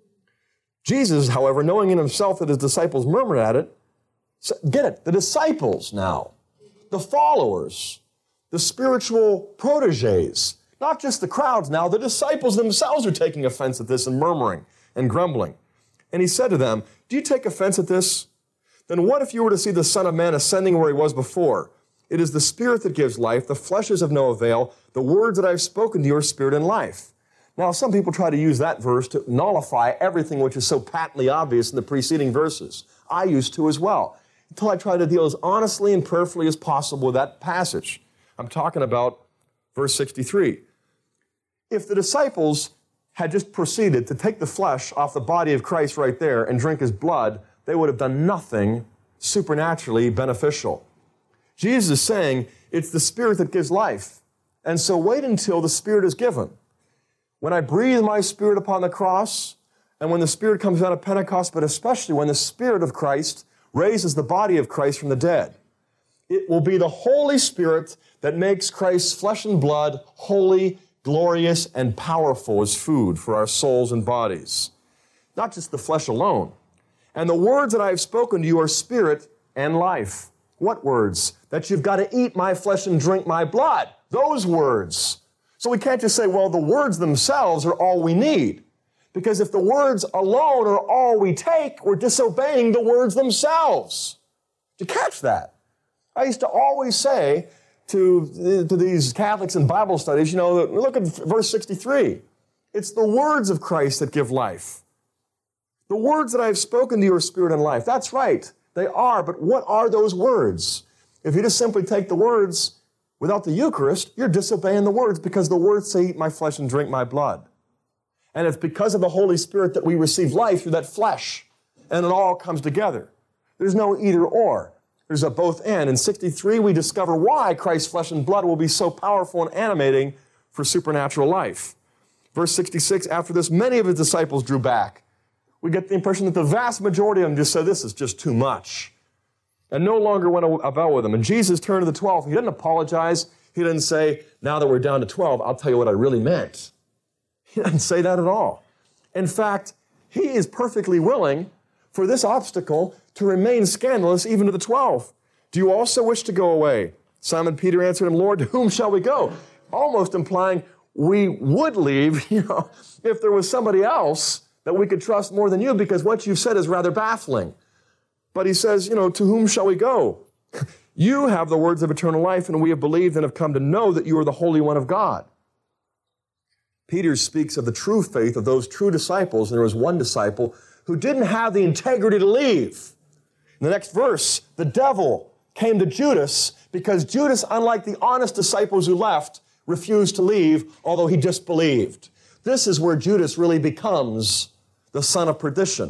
Jesus, however, knowing in himself that his disciples murmured at it, said, get it, the disciples now, the followers, the spiritual proteges, not just the crowds now, the disciples themselves are taking offense at this and murmuring and grumbling. And he said to them, do you take offense at this? Then what if you were to see the Son of Man ascending where he was before? It is the Spirit that gives life. The flesh is of no avail. The words that I have spoken to you are spirit and life. Now, some people try to use that verse to nullify everything which is so patently obvious in the preceding verses. I used to as well, until I try to deal as honestly and prayerfully as possible with that passage. I'm talking about verse sixty-three. If the disciples had just proceeded to take the flesh off the body of Christ right there and drink his blood, they would have done nothing supernaturally beneficial. Jesus is saying it's the Spirit that gives life. And so wait until the Spirit is given. When I breathe my Spirit upon the cross, and when the Spirit comes down at Pentecost, but especially when the Spirit of Christ raises the body of Christ from the dead, it will be the Holy Spirit that makes Christ's flesh and blood holy, glorious, and powerful as food for our souls and bodies. Not just the flesh alone. And the words that I have spoken to you are spirit and life. What words? That you've got to eat my flesh and drink my blood. Those words. So we can't just say, well, the words themselves are all we need. Because if the words alone are all we take, we're disobeying the words themselves. Did you catch that? I used to always say to, to these Catholics in Bible studies, you know, look at verse sixty-three. It's the words of Christ that give life. The words that I have spoken to you are spirit and life. That's right. They are, but what are those words? If you just simply take the words without the Eucharist, you're disobeying the words because the words say, eat my flesh and drink my blood. And it's because of the Holy Spirit that we receive life through that flesh, and it all comes together. There's no either or. There's a both and. In sixty-three, we discover why Christ's flesh and blood will be so powerful and animating for supernatural life. Verse sixty-six, after this, many of his disciples drew back. We get the impression that the vast majority of them just said, this is just too much, and no longer went about with them. And Jesus turned to the twelve. He didn't apologize. He didn't say, now that we're down to twelve, I'll tell you what I really meant. He didn't say that at all. In fact, he is perfectly willing for this obstacle to remain scandalous even to the twelve. Do you also wish to go away? Simon Peter answered him, Lord, to whom shall we go? Almost implying we would leave, you know, if there was somebody else that we could trust more than you, because what you've said is rather baffling. But he says, you know, to whom shall we go? You have the words of eternal life, and we have believed and have come to know that you are the Holy One of God. Peter speaks of the true faith of those true disciples, and there was one disciple who didn't have the integrity to leave. In the next verse, the devil came to Judas because Judas, unlike the honest disciples who left, refused to leave, although he disbelieved. This is where Judas really becomes the son of perdition.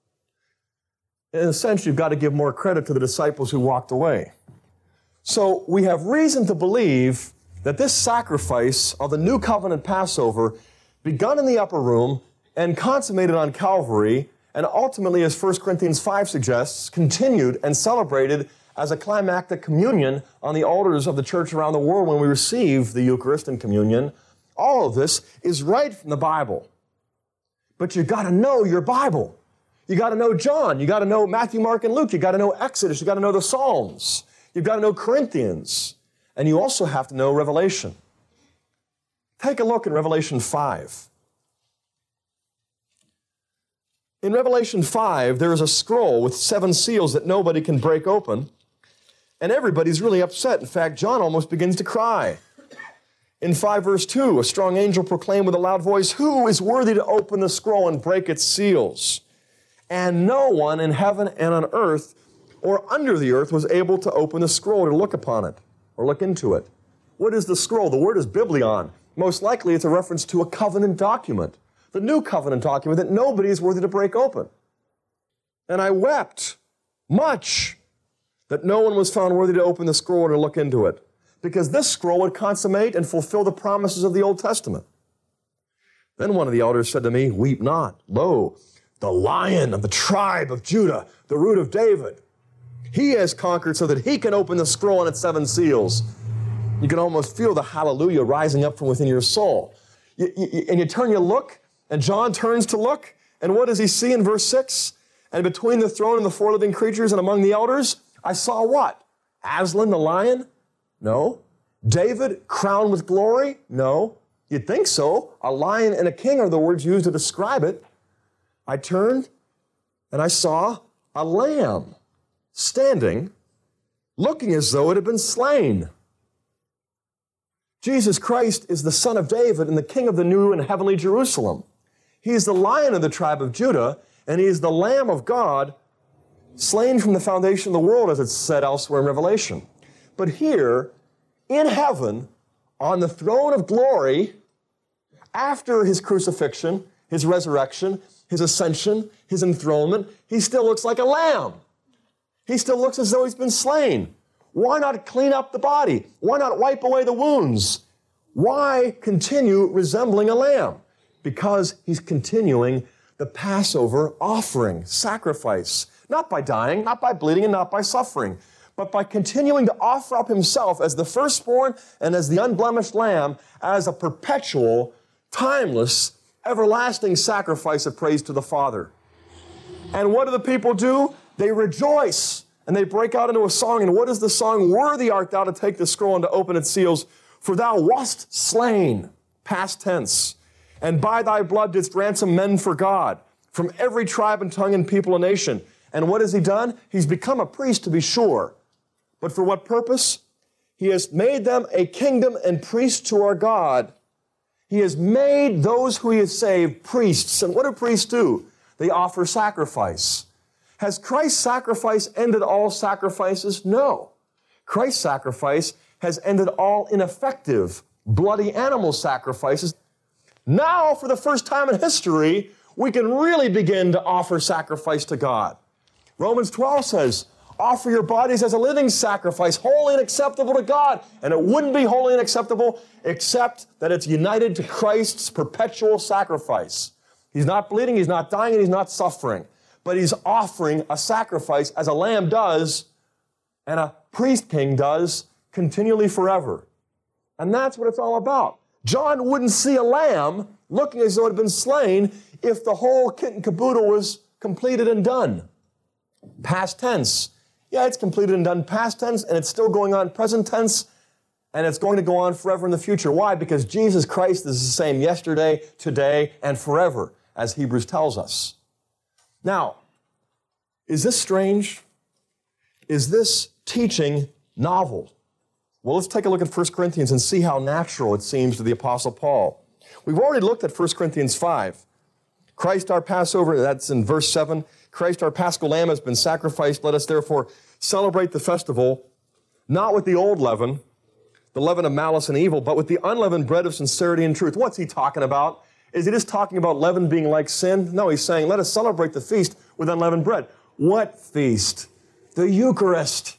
In a sense, you've got to give more credit to the disciples who walked away. So we have reason to believe that this sacrifice of the New Covenant Passover, begun in the upper room and consummated on Calvary, and ultimately, as First Corinthians five suggests, continued and celebrated as a climactic communion on the altars of the church around the world when we receive the Eucharist and communion. All of this is right from the Bible. But you've got to know your Bible. You got to know John. You got to know Matthew, Mark, and Luke. You got to know Exodus. You got to know the Psalms. You've got to know Corinthians. And you also have to know Revelation. Take a look in Revelation five. In Revelation five, there is a scroll with seven seals that nobody can break open. And everybody's really upset. In fact, John almost begins to cry. In five verse two, a strong angel proclaimed with a loud voice, who is worthy to open the scroll and break its seals? And no one in heaven and on earth or under the earth was able to open the scroll or look upon it or look into it. What is the scroll? The word is biblion. Most likely it's a reference to a covenant document, the new covenant document that nobody is worthy to break open. And I wept much that no one was found worthy to open the scroll or to look into it, because this scroll would consummate and fulfill the promises of the Old Testament. Then one of the elders said to me, weep not. Lo, the Lion of the tribe of Judah, the root of David, he has conquered so that he can open the scroll and its seven seals. You can almost feel the hallelujah rising up from within your soul. You, you, and you turn, you look, and John turns to look, and what does he see in verse six? And between the throne and the four living creatures and among the elders, I saw what? Aslan the lion? No. David crowned with glory? No. You'd think so. A lion and a king are the words used to describe it. I turned, and I saw a lamb standing, looking as though it had been slain. Jesus Christ is the Son of David and the King of the new and heavenly Jerusalem. He is the Lion of the tribe of Judah, and he is the Lamb of God, slain from the foundation of the world, as it's said elsewhere in Revelation. But here, in heaven, on the throne of glory, after his crucifixion, his resurrection, his ascension, his enthronement, he still looks like a lamb. He still looks as though he's been slain. Why not clean up the body? Why not wipe away the wounds? Why continue resembling a lamb? Because he's continuing the Passover offering, sacrifice, not by dying, not by bleeding, and not by suffering, but by continuing to offer up himself as the firstborn and as the unblemished lamb, as a perpetual, timeless, everlasting sacrifice of praise to the Father. And what do the people do? They rejoice, and they break out into a song. And what is the song? Worthy art thou to take the scroll and to open its seals, for thou wast slain, past tense, and by thy blood didst ransom men for God, from every tribe and tongue and people and nation. And what has he done? He's become a priest, to be sure. But for what purpose? He has made them a kingdom and priests to our God. He has made those who he has saved priests. And what do priests do? They offer sacrifice. Has Christ's sacrifice ended all sacrifices? No. Christ's sacrifice has ended all ineffective, bloody animal sacrifices. Now, for the first time in history, we can really begin to offer sacrifice to God. Romans twelve says, offer your bodies as a living sacrifice, holy and acceptable to God. And it wouldn't be holy and acceptable except that it's united to Christ's perpetual sacrifice. He's not bleeding, he's not dying, and he's not suffering. But he's offering a sacrifice as a lamb does and a priest king does continually forever. And that's what it's all about. John wouldn't see a lamb looking as though it had been slain if the whole kit and caboodle was completed and done. Past tense. Yeah, it's completed and done past tense, and it's still going on present tense, and it's going to go on forever in the future. Why? Because Jesus Christ is the same yesterday, today, and forever, as Hebrews tells us. Now, is this strange? Is this teaching novel? Well, let's take a look at First Corinthians and see how natural it seems to the Apostle Paul. We've already looked at First Corinthians five. Christ our Passover, that's in verse seven. Christ our Paschal Lamb has been sacrificed. Let us therefore celebrate the festival, not with the old leaven, the leaven of malice and evil, but with the unleavened bread of sincerity and truth. What's he talking about? Is he just talking about leaven being like sin? No, he's saying, let us celebrate the feast with unleavened bread. What feast? The Eucharist.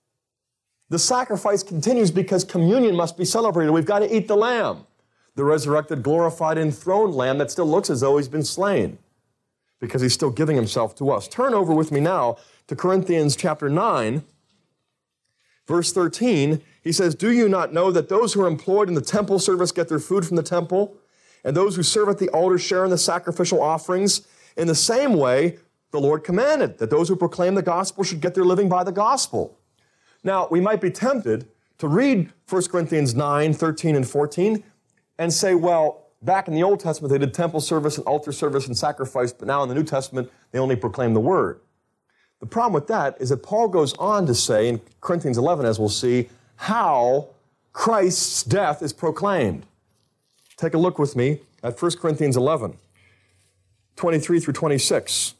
The sacrifice continues because communion must be celebrated. We've got to eat the lamb, the resurrected, glorified, enthroned lamb that still looks as though he's been slain because he's still giving himself to us. Turn over with me now to Corinthians chapter nine, verse thirteen. He says, do you not know that those who are employed in the temple service get their food from the temple, and those who serve at the altar share in the sacrificial offerings? In the same way, the Lord commanded that those who proclaim the gospel should get their living by the gospel. Now, we might be tempted to read First Corinthians nine, thirteen, and fourteen and say, well, back in the Old Testament, they did temple service and altar service and sacrifice, but now in the New Testament, they only proclaim the word. The problem with that is that Paul goes on to say in Corinthians eleven, as we'll see, how Christ's death is proclaimed. Take a look with me at First Corinthians eleven, twenty-three through twenty-six.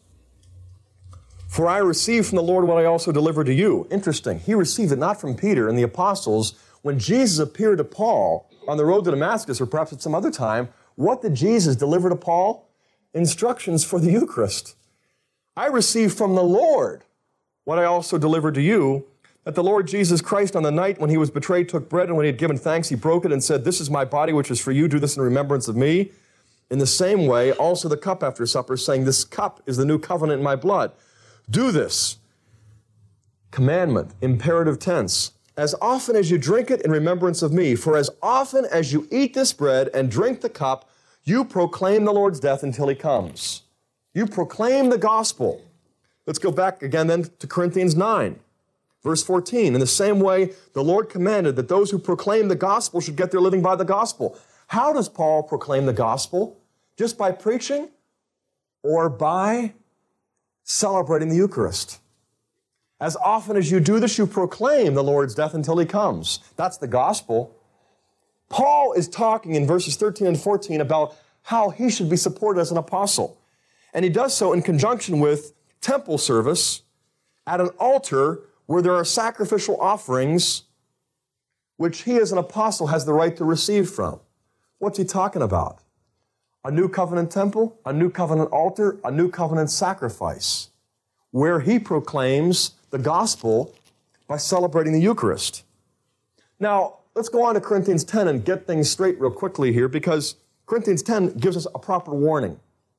For I received from the Lord what I also delivered to you. Interesting. He received it not from Peter and the apostles. When Jesus appeared to Paul on the road to Damascus, or perhaps at some other time, what did Jesus deliver to Paul? Instructions for the Eucharist. I received from the Lord what I also delivered to you, that the Lord Jesus Christ on the night when he was betrayed took bread, and when he had given thanks, he broke it and said, this is my body which is for you. Do this in remembrance of me. In the same way, also the cup after supper, saying, this cup is the new covenant in my blood. Do this. Commandment, imperative tense. as often as you drink it in remembrance of me. For as often as you eat this bread and drink the cup, you proclaim the Lord's death until he comes. You proclaim the gospel. Let's go back again then to Corinthians nine, verse fourteen. In the same way, the Lord commanded that those who proclaim the gospel should get their living by the gospel. How does Paul proclaim the gospel? Just by preaching or by celebrating the Eucharist? As often as you do this, you proclaim the Lord's death until he comes. That's the gospel. Paul is talking in verses thirteen and fourteen about how he should be supported as an apostle. And he does so in conjunction with temple service at an altar where there are sacrificial offerings which he as an apostle has the right to receive from. What's he talking about? A new covenant temple, a new covenant altar, a new covenant sacrifice, where he proclaims the gospel by celebrating the Eucharist. Now, let's go on to Corinthians ten and get things straight real quickly here, because Corinthians ten gives us a proper warning.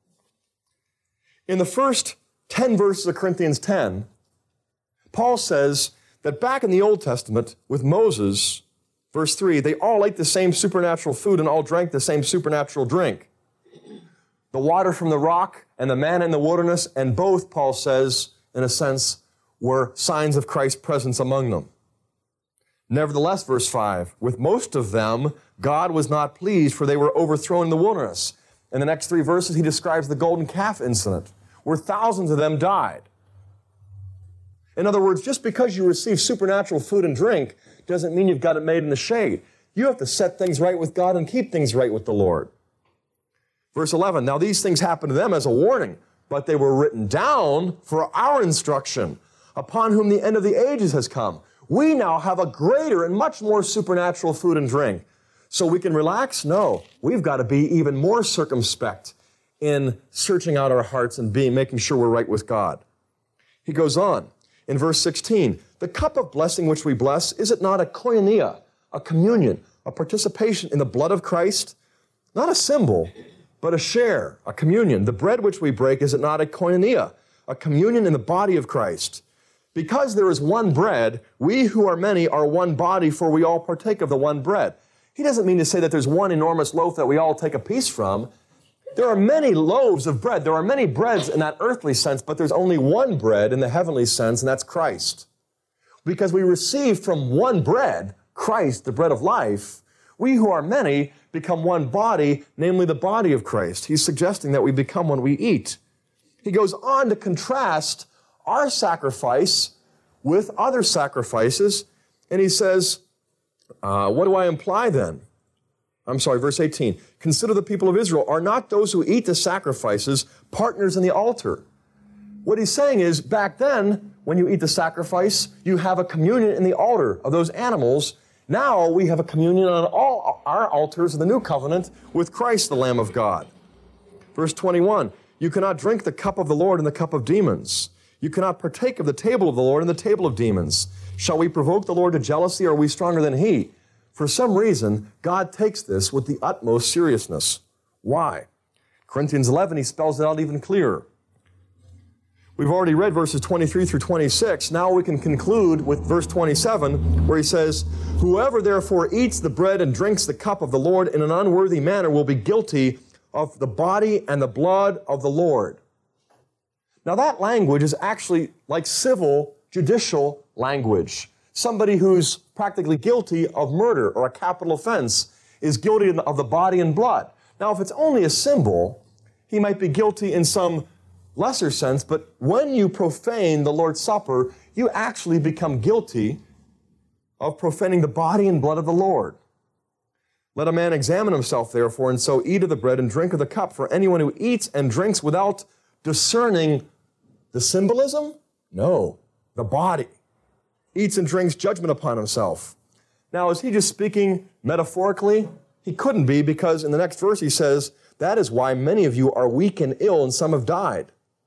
In the first ten verses of Corinthians ten, Paul says that back in the Old Testament with Moses, verse three, they all ate the same supernatural food and all drank the same supernatural drink. The water from the rock and the manna in the wilderness, and both, Paul says, in a sense, were signs of Christ's presence among them. Nevertheless, verse five, with most of them, God was not pleased, for they were overthrown in the wilderness. In the next three verses, he describes the golden calf incident, where thousands of them died. In other words, just because you receive supernatural food and drink doesn't mean you've got it made in the shade. You have to set things right with God and keep things right with the Lord. Verse eleven, now these things happened to them as a warning, but they were written down for our instruction, upon whom the end of the ages has come. We now have a greater and much more supernatural food and drink. So we can relax? No. We've got to be even more circumspect in searching out our hearts and being, making sure we're right with God. He goes on in verse sixteen, the cup of blessing which we bless, is it not a koinonia, a communion, a participation in the blood of Christ? Not a symbol, but a share, a communion. The bread which we break, is it not a koinonia, a communion in the body of Christ? Because there is one bread, we who are many are one body, for we all partake of the one bread. He doesn't mean to say that there's one enormous loaf that we all take a piece from. There are many loaves of bread. There are many breads in that earthly sense, but there's only one bread in the heavenly sense, and that's Christ. Because we receive from one bread, Christ, the bread of life, we who are many become one body, namely the body of Christ. He's suggesting that we become when we eat. He goes on to contrast our sacrifice with other sacrifices, and he says, uh, what do I imply then? I'm sorry, verse eighteen. Consider the people of Israel. Are not those who eat the sacrifices partners in the altar? What he's saying is, back then, when you eat the sacrifice, you have a communion in the altar of those animals. Now we have a communion on all our altars of the new covenant with Christ, the Lamb of God. Verse twenty-one, you cannot drink the cup of the Lord and the cup of demons. You cannot partake of the table of the Lord and the table of demons. Shall we provoke the Lord to jealousy, or are we stronger than he? For some reason, God takes this with the utmost seriousness. Why? Corinthians eleven, he spells it out even clearer. We've already read verses twenty-three through twenty-six. Now we can conclude with verse twenty-seven, where he says, whoever therefore eats the bread and drinks the cup of the Lord in an unworthy manner will be guilty of the body and the blood of the Lord. Now that language is actually like civil, judicial language. Somebody who's practically guilty of murder or a capital offense is guilty of the body and blood. Now if it's only a symbol, he might be guilty in some lesser sense, but when you profane the Lord's Supper, you actually become guilty of profaning the body and blood of the Lord. Let a man examine himself, therefore, and so eat of the bread and drink of the cup. For anyone who eats and drinks without discerning the symbolism, no, the body, eats and drinks judgment upon himself. Now, is he just speaking metaphorically? He couldn't be, because in the next verse he says, that is why many of you are weak and ill, and some have died.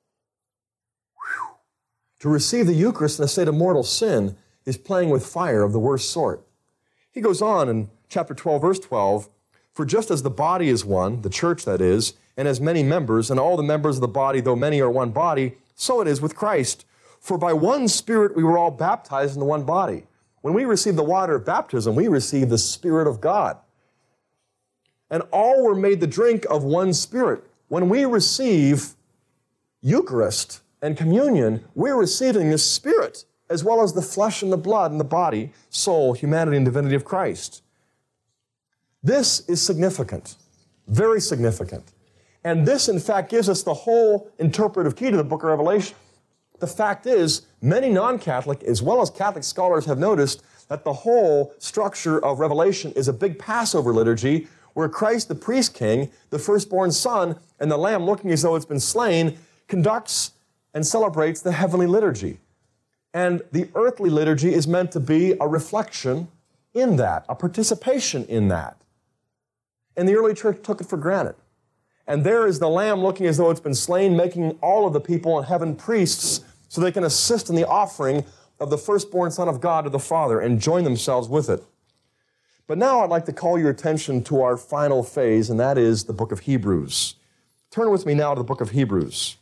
Whew. To receive the Eucharist in a state of mortal sin is playing with fire of the worst sort. He goes on in chapter twelve, verse twelve, for just as the body is one, the church that is, and has many members, and all the members of the body, though many are one body, so it is with Christ. For by one Spirit we were all baptized into one body, When we receive the water of baptism, we receive the Spirit of God. And all were made the drink of one Spirit. When we receive Eucharist and communion, we're receiving the Spirit, as well as the flesh and the blood and the body, soul, humanity, and divinity of Christ. This is significant, very significant. And this, in fact, gives us the whole interpretive key to the book of Revelation. The fact is, many non-Catholic, as well as Catholic scholars, have noticed that the whole structure of Revelation is a big Passover liturgy where Christ, the priest king, the firstborn son, and the lamb looking as though it's been slain, conducts and celebrates the heavenly liturgy. And the earthly liturgy is meant to be a reflection in that, a participation in that. And the early church took it for granted. And there is the lamb looking as though it's been slain, making all of the people in heaven priests so they can assist in the offering of the firstborn Son of God to the Father and join themselves with it. But now I'd like to call your attention to our final phase, and that is the book of Hebrews. Turn with me now to the book of Hebrews.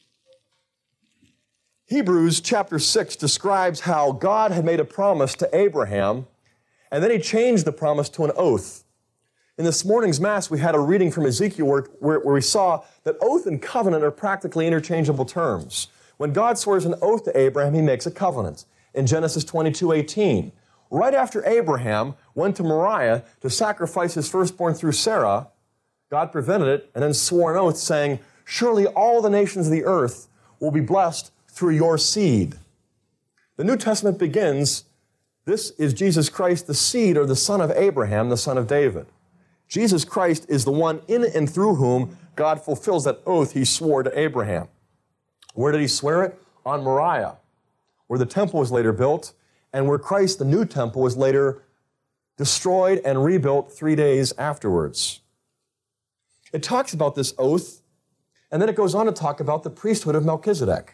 Hebrews chapter six describes how God had made a promise to Abraham, and then he changed the promise to an oath. In this morning's Mass, we had a reading from Ezekiel where, where, where we saw that oath and covenant are practically interchangeable terms. When God swears an oath to Abraham, he makes a covenant. In Genesis twenty-two eighteen, right after Abraham went to Moriah to sacrifice his firstborn through Sarah, God prevented it and then swore an oath saying, surely all the nations of the earth will be blessed through your seed. The New Testament begins, this is Jesus Christ, the seed or the son of Abraham, the son of David. Jesus Christ is the one in and through whom God fulfills that oath he swore to Abraham. Where did he swear it? On Moriah, where the temple was later built, and where Christ, the new temple, was later destroyed and rebuilt three days afterwards. It talks about this oath, and then it goes on to talk about the priesthood of Melchizedek.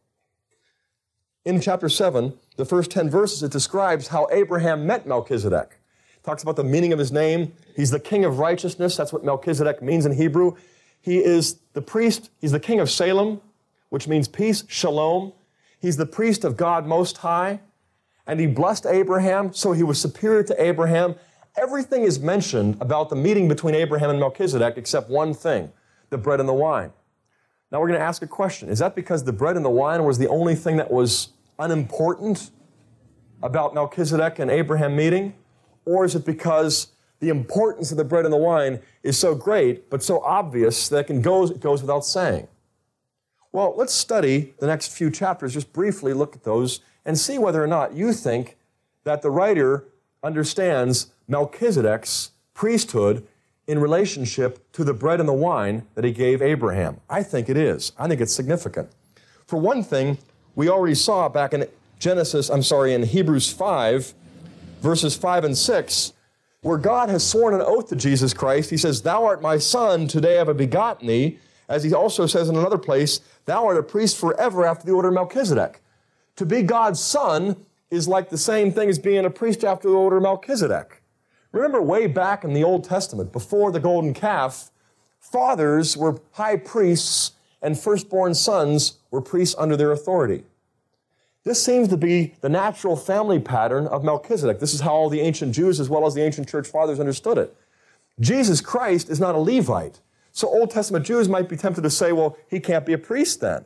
In chapter seven, the first ten verses, it describes how Abraham met Melchizedek. It talks about the meaning of his name. He's the king of righteousness. That's what Melchizedek means in Hebrew. He is the priest. He's the king of Salem, which means peace, shalom. He's the priest of God Most High. And he blessed Abraham, so he was superior to Abraham. Everything is mentioned about the meeting between Abraham and Melchizedek except one thing, the bread and the wine. Now we're going to ask a question. Is that because the bread and the wine was the only thing that was unimportant about Melchizedek and Abraham meeting? Or is it because the importance of the bread and the wine is so great, but so obvious that it, can go, it goes without saying? Well, let's study the next few chapters, just briefly look at those, and see whether or not you think that the writer understands Melchizedek's priesthood in relationship to the bread and the wine that he gave Abraham. I think it is. I think it's significant. For one thing, we already saw back in Genesis, I'm sorry, in Hebrews five, verses five and six, where God has sworn an oath to Jesus Christ. He says, thou art my son, today I have begotten thee. As he also says in another place, thou art a priest forever after the order of Melchizedek. To be God's son is like the same thing as being a priest after the order of Melchizedek. Remember way back in the Old Testament, before the golden calf, fathers were high priests and firstborn sons were priests under their authority. This seems to be the natural family pattern of Melchizedek. This is how all the ancient Jews as well as the ancient church fathers understood it. Jesus Christ is not a Levite. So Old Testament Jews might be tempted to say, well, he can't be a priest then.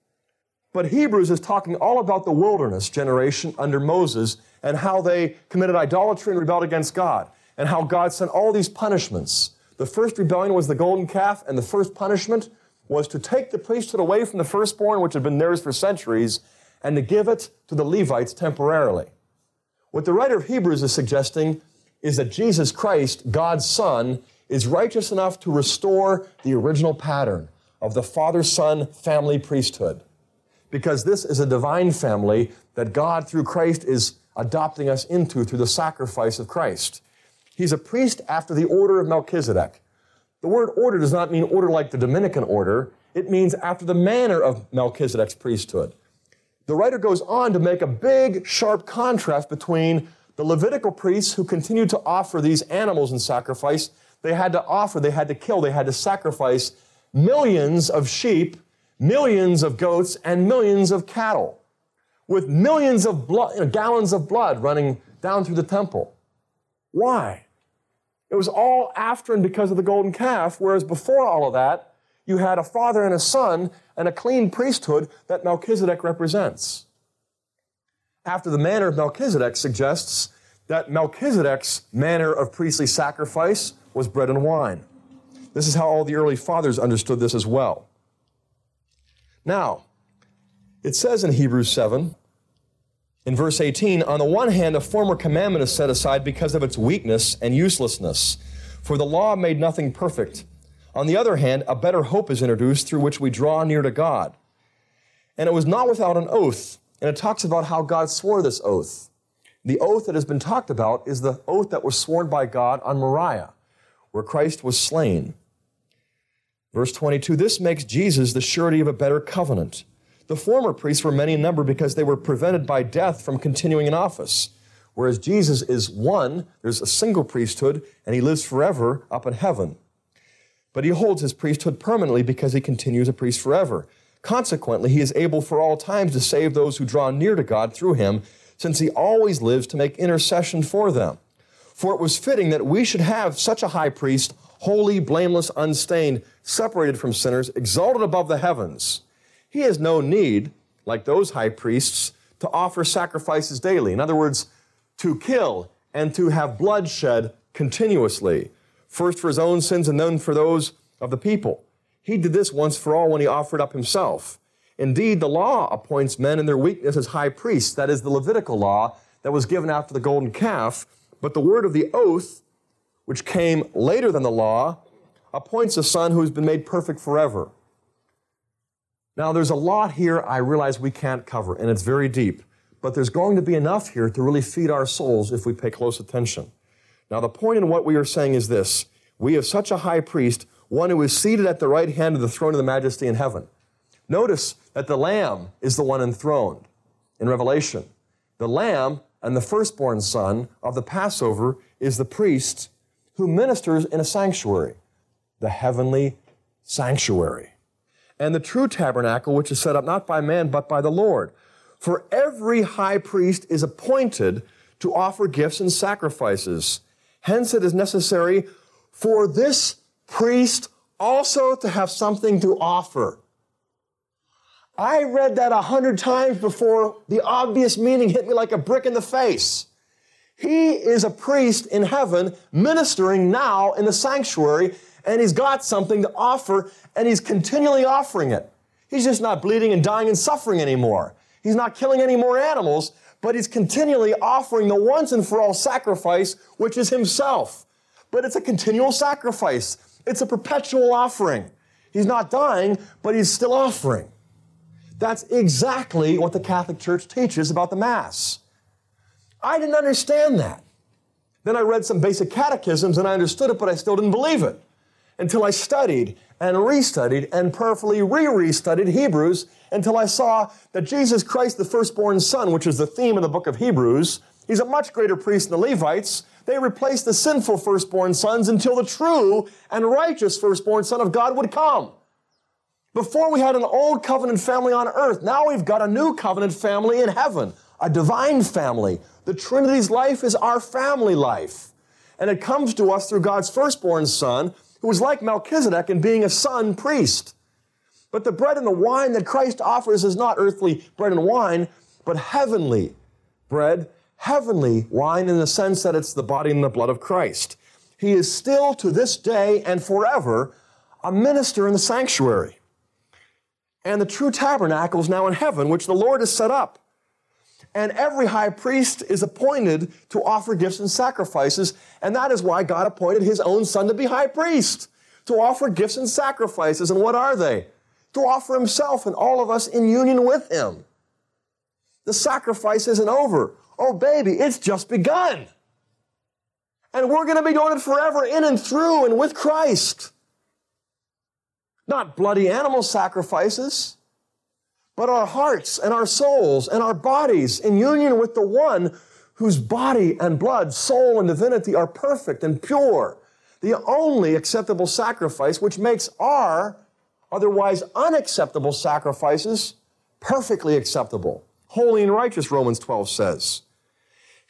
But Hebrews is talking all about the wilderness generation under Moses and how they committed idolatry and rebelled against God, and how God sent all these punishments. The first rebellion was the golden calf, and the first punishment was to take the priesthood away from the firstborn, which had been theirs for centuries, and to give it to the Levites temporarily. What the writer of Hebrews is suggesting is that Jesus Christ, God's Son, is righteous enough to restore the original pattern of the Father-Son family priesthood. Because this is a divine family that God, through Christ, is adopting us into through the sacrifice of Christ. He's a priest after the order of Melchizedek. The word order does not mean order like the Dominican order. It means after the manner of Melchizedek's priesthood. The writer goes on to make a big, sharp contrast between the Levitical priests who continued to offer these animals in sacrifice. They had to offer, they had to kill, they had to sacrifice millions of sheep, millions of goats, and millions of cattle, with millions of blood, you know, gallons of blood running down through the temple. Why? It was all after and because of the golden calf, whereas before all of that, you had a father and a son and a clean priesthood that Melchizedek represents. After the manner of Melchizedek suggests that Melchizedek's manner of priestly sacrifice was bread and wine. This is how all the early fathers understood this as well. Now, it says in Hebrews seven, in verse eighteen, on the one hand, a former commandment is set aside because of its weakness and uselessness, for the law made nothing perfect. On the other hand, a better hope is introduced through which we draw near to God. And it was not without an oath, and it talks about how God swore this oath. The oath that has been talked about is the oath that was sworn by God on Moriah, where Christ was slain. Verse twenty-two, this makes Jesus the surety of a better covenant. The former priests were many in number because they were prevented by death from continuing in office, whereas Jesus is one, there's a single priesthood, and he lives forever up in heaven. But he holds his priesthood permanently because he continues a priest forever. Consequently, he is able for all times to save those who draw near to God through him, since he always lives to make intercession for them. For it was fitting that we should have such a high priest, holy, blameless, unstained, separated from sinners, exalted above the heavens. He has no need, like those high priests, to offer sacrifices daily. In other words, to kill and to have bloodshed continuously, first for his own sins and then for those of the people. He did this once for all when he offered up himself. Indeed, the law appoints men in their weakness as high priests. That is the Levitical law that was given after the golden calf. But the word of the oath, which came later than the law, appoints a son who has been made perfect forever. Now, there's a lot here I realize we can't cover, and it's very deep. But there's going to be enough here to really feed our souls if we pay close attention. Now, the point in what we are saying is this. We have such a high priest, one who is seated at the right hand of the throne of the majesty in heaven. Notice that the Lamb is the one enthroned in Revelation. The Lamb and the firstborn son of the Passover is the priest who ministers in a sanctuary, the heavenly sanctuary. And the true tabernacle, which is set up not by man, but by the Lord. For every high priest is appointed to offer gifts and sacrifices. Hence it is necessary for this priest also to have something to offer. I read that a hundred times before the obvious meaning hit me like a brick in the face. He is a priest in heaven ministering now in the sanctuary, and he's got something to offer, and he's continually offering it. He's just not bleeding and dying and suffering anymore. He's not killing any more animals, but he's continually offering the once and for all sacrifice, which is himself. But it's a continual sacrifice. It's a perpetual offering. He's not dying, but he's still offering. That's exactly what the Catholic Church teaches about the Mass. I didn't understand that. Then I read some basic catechisms and I understood it, but I still didn't believe it until I studied and restudied and prayerfully re-restudied Hebrews until I saw that Jesus Christ, the firstborn son, which is the theme of the book of Hebrews, he's a much greater priest than the Levites. They replaced the sinful firstborn sons until the true and righteous firstborn son of God would come. Before we had an old covenant family on earth, now we've got a new covenant family in heaven, a divine family. The Trinity's life is our family life. And it comes to us through God's firstborn son, who was like Melchizedek in being a son priest. But the bread and the wine that Christ offers is not earthly bread and wine, but heavenly bread, heavenly wine in the sense that it's the body and the blood of Christ. He is still to this day and forever a minister in the sanctuary. And the true tabernacle is now in heaven, which the Lord has set up. And every high priest is appointed to offer gifts and sacrifices, and that is why God appointed his own son to be high priest, to offer gifts and sacrifices. And what are they? To offer himself and all of us in union with him. The sacrifice isn't over. Oh, baby, it's just begun. And we're going to be doing it forever in and through and with Christ. Not bloody animal sacrifices, but our hearts and our souls and our bodies in union with the one whose body and blood, soul and divinity are perfect and pure. The only acceptable sacrifice which makes our otherwise unacceptable sacrifices perfectly acceptable. Holy and righteous, Romans twelve says.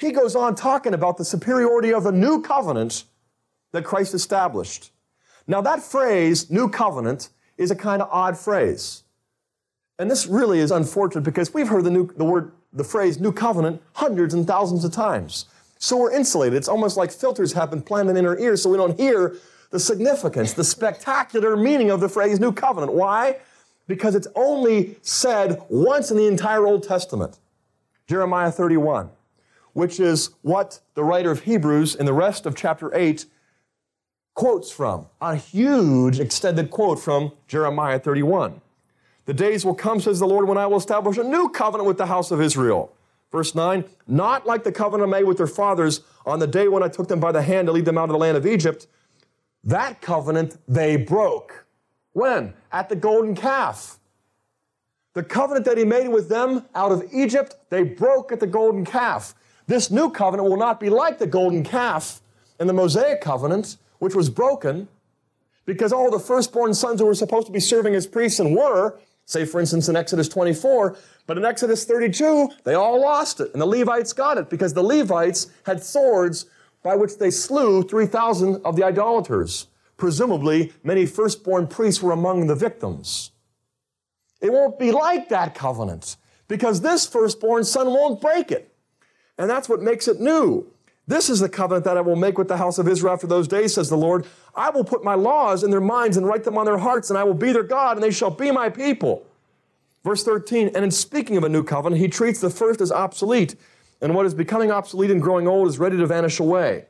he goes on talking about the superiority of the new covenant that Christ established. Now that phrase, new covenant, is a kind of odd phrase. And this really is unfortunate because we've heard the, new, the word, the phrase new covenant hundreds and thousands of times. So we're insulated. It's almost like filters have been planted in our ears so we don't hear the significance, the spectacular meaning of the phrase new covenant. Why? Because it's only said once in the entire Old Testament. Jeremiah thirty-one, which is what the writer of Hebrews in the rest of chapter eight quotes from. A huge extended quote from Jeremiah thirty-one. The days will come, says the Lord, when I will establish a new covenant with the house of Israel. Verse nine, not like the covenant I made with their fathers on the day when I took them by the hand to lead them out of the land of Egypt. That covenant they broke. When? At the golden calf. The covenant that he made with them out of Egypt, they broke at the golden calf. This new covenant will not be like the golden calf in the Mosaic covenant, which was broken, because all the firstborn sons who were supposed to be serving as priests and were, say for instance in Exodus twenty-four, but in Exodus thirty-two, they all lost it, and the Levites got it, because the Levites had swords by which they slew three thousand of the idolaters. Presumably, many firstborn priests were among the victims. It won't be like that covenant, because this firstborn son won't break it. And that's what makes it new. This is the covenant that I will make with the house of Israel after those days, says the Lord. I will put my laws in their minds and write them on their hearts, and I will be their God, and they shall be my people. Verse thirteen, and in speaking of a new covenant, he treats the first as obsolete, and what is becoming obsolete and growing old is ready to vanish away.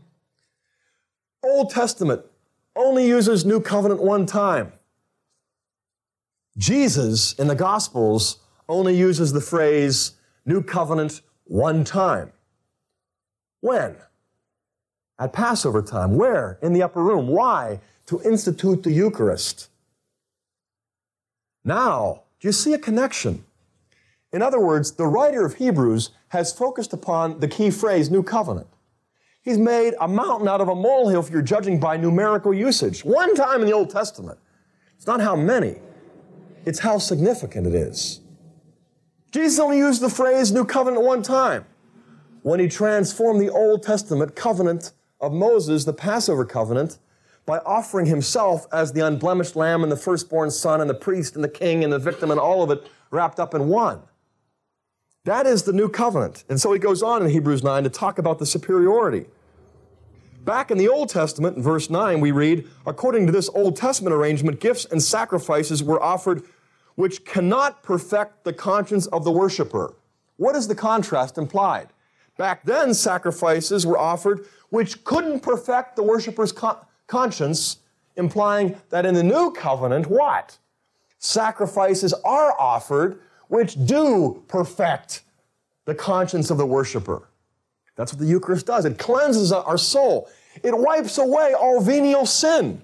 Old Testament only uses new covenant one time. Jesus, in the Gospels, only uses the phrase new covenant one time. When? At Passover time. Where? In the upper room. Why? To institute the Eucharist. Now, do you see a connection? In other words, the writer of Hebrews has focused upon the key phrase, new covenant. He's made a mountain out of a molehill if you're judging by numerical usage. One time in the Old Testament. It's not how many, it's how significant it is. Jesus only used the phrase new covenant one time, when he transformed the Old Testament covenant of Moses, the Passover covenant, by offering himself as the unblemished lamb and the firstborn son and the priest and the king and the victim and all of it wrapped up in one. That is the new covenant. And so he goes on in Hebrews nine to talk about the superiority. Back in the Old Testament, in verse nine, we read, according to this Old Testament arrangement, gifts and sacrifices were offered which cannot perfect the conscience of the worshiper. What is the contrast implied? Back then, sacrifices were offered which couldn't perfect the worshiper's con- conscience, implying that in the new covenant, what? Sacrifices are offered which do perfect the conscience of the worshiper. That's what the Eucharist does. It cleanses our soul. It wipes away all venial sin.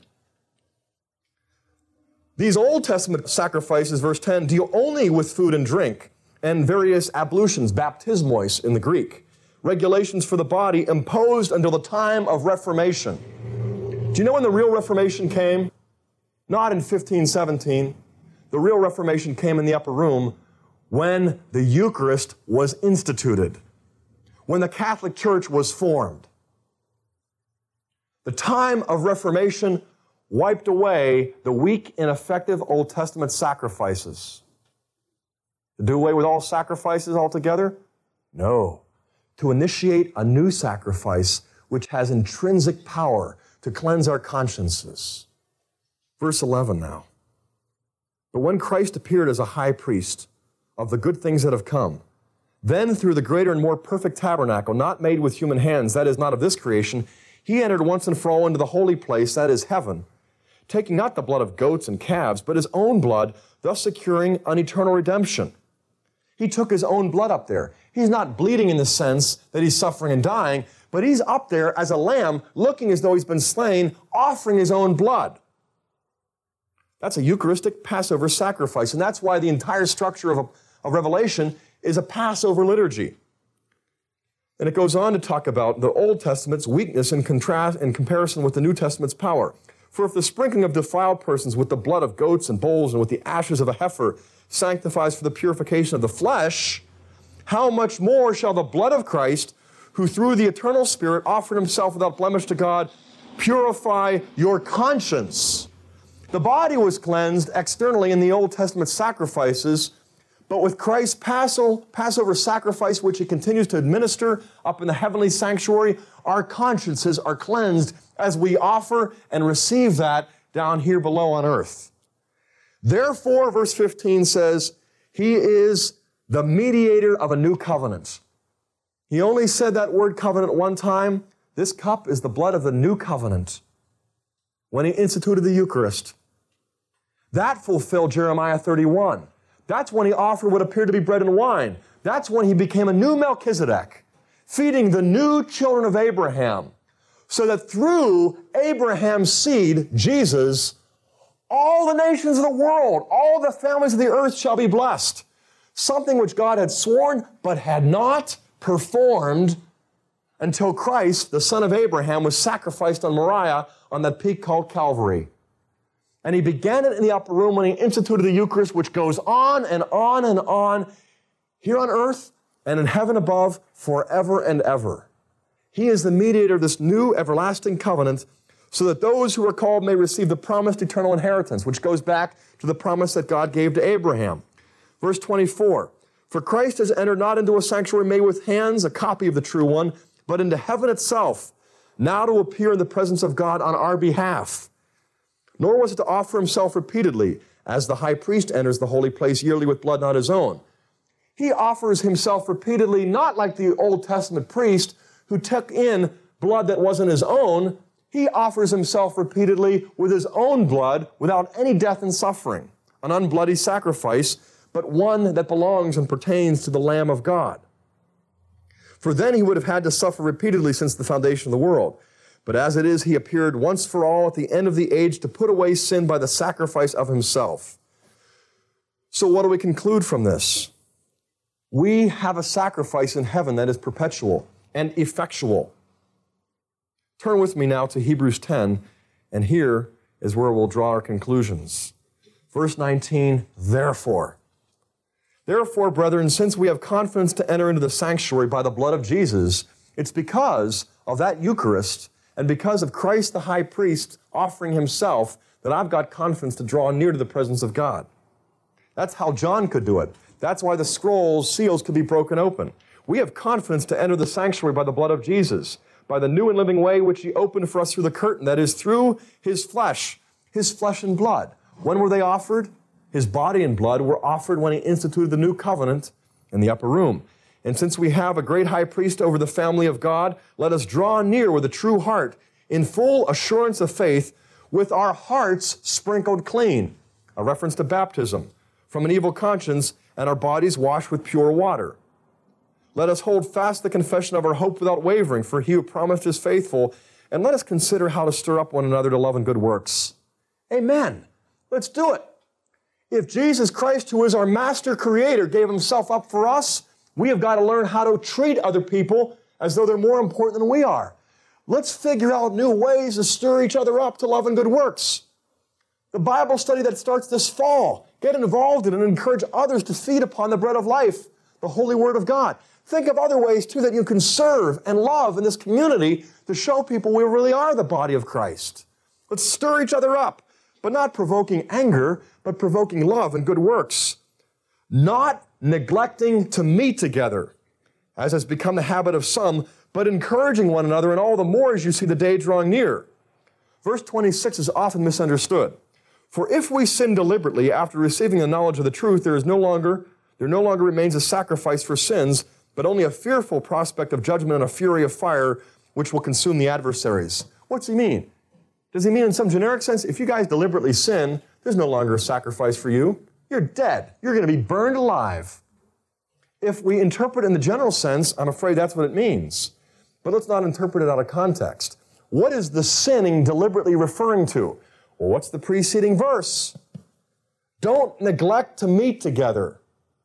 These Old Testament sacrifices, verse ten, deal only with food and drink and various ablutions, baptismos in the Greek, regulations for the body imposed until the time of Reformation. Do you know when the real Reformation came? Not in fifteen seventeen. The real Reformation came in the upper room when the Eucharist was instituted, when the Catholic Church was formed. The time of Reformation wiped away the weak, ineffective Old Testament sacrifices. To do away with all sacrifices altogether? No. To initiate a new sacrifice which has intrinsic power to cleanse our consciences. Verse eleven now. But when Christ appeared as a high priest of the good things that have come, then through the greater and more perfect tabernacle, not made with human hands, that is not of this creation, he entered once and for all into the holy place, that is heaven, taking not the blood of goats and calves, but his own blood, thus securing an eternal redemption. He took his own blood up there. He's not bleeding in the sense that he's suffering and dying, but he's up there as a lamb, looking as though he's been slain, offering his own blood. That's a Eucharistic Passover sacrifice, and that's why the entire structure of, a, of Revelation is a Passover liturgy. And it goes on to talk about the Old Testament's weakness in contrast in comparison with the New Testament's power. For if the sprinkling of defiled persons with the blood of goats and bulls and with the ashes of a heifer sanctifies for the purification of the flesh, how much more shall the blood of Christ, who through the eternal Spirit offered himself without blemish to God, purify your conscience. The body was cleansed externally in the Old Testament sacrifices, but with Christ's Passover sacrifice, which he continues to administer up in the heavenly sanctuary, our consciences are cleansed as we offer and receive that down here below on earth. Therefore, verse fifteen says, he is the mediator of a new covenant. He only said that word covenant one time. This cup is the blood of the new covenant when he instituted the Eucharist. That fulfilled Jeremiah thirty-one. That's when he offered what appeared to be bread and wine. That's when he became a new Melchizedek, feeding the new children of Abraham, so that through Abraham's seed, Jesus, all the nations of the world, all the families of the earth shall be blessed. Something which God had sworn but had not performed until Christ, the son of Abraham, was sacrificed on Moriah on that peak called Calvary. And he began it in the upper room when he instituted the Eucharist, which goes on and on and on here on earth and in heaven above forever and ever. He is the mediator of this new everlasting covenant so that those who are called may receive the promised eternal inheritance, which goes back to the promise that God gave to Abraham. Verse twenty-four, for Christ has entered not into a sanctuary made with hands, a copy of the true one, but into heaven itself, now to appear in the presence of God on our behalf. Nor was it to offer himself repeatedly, as the high priest enters the holy place yearly with blood not his own. He offers himself repeatedly, not like the Old Testament priest who took in blood that wasn't his own. He offers himself repeatedly with his own blood without any death and suffering, an unbloody sacrifice, but one that belongs and pertains to the Lamb of God. For then he would have had to suffer repeatedly since the foundation of the world. But as it is, he appeared once for all at the end of the age to put away sin by the sacrifice of himself. So what do we conclude from this? We have a sacrifice in heaven that is perpetual and effectual. Turn with me now to Hebrews ten, and here is where we'll draw our conclusions. Verse nineteen, therefore. Therefore, brethren, since we have confidence to enter into the sanctuary by the blood of Jesus, it's because of that Eucharist and because of Christ the high priest offering himself that I've got confidence to draw near to the presence of God. That's how John could do it. That's why the scrolls, seals could be broken open. We have confidence to enter the sanctuary by the blood of Jesus, by the new and living way which he opened for us through the curtain, that is, through his flesh, his flesh and blood. When were they offered? His body and blood were offered when he instituted the new covenant in the upper room. And since we have a great high priest over the family of God, let us draw near with a true heart, in full assurance of faith, with our hearts sprinkled clean, a reference to baptism, from an evil conscience, and our bodies washed with pure water. Let us hold fast the confession of our hope without wavering, for he who promised is faithful, and let us consider how to stir up one another to love and good works. Amen. Let's do it. If Jesus Christ, who is our master creator, gave himself up for us, we have got to learn how to treat other people as though they're more important than we are. Let's figure out new ways to stir each other up to love and good works. The Bible study that starts this fall, get involved in it and encourage others to feed upon the bread of life, the holy word of God. Think of other ways, too, that you can serve and love in this community to show people we really are the body of Christ. Let's stir each other up, but not provoking anger, but provoking love and good works. Not neglecting to meet together, as has become the habit of some, but encouraging one another, and all the more as you see the day drawing near. Verse twenty-six is often misunderstood. For if we sin deliberately after receiving the knowledge of the truth, there is no longer, there no longer remains a sacrifice for sins, but only a fearful prospect of judgment and a fury of fire which will consume the adversaries. What's he mean? Does he mean in some generic sense, if you guys deliberately sin, there's no longer a sacrifice for you? You're dead. You're going to be burned alive. If we interpret in the general sense, I'm afraid that's what it means. But let's not interpret it out of context. What is the sinning deliberately referring to? Well, what's the preceding verse? Don't neglect to meet together.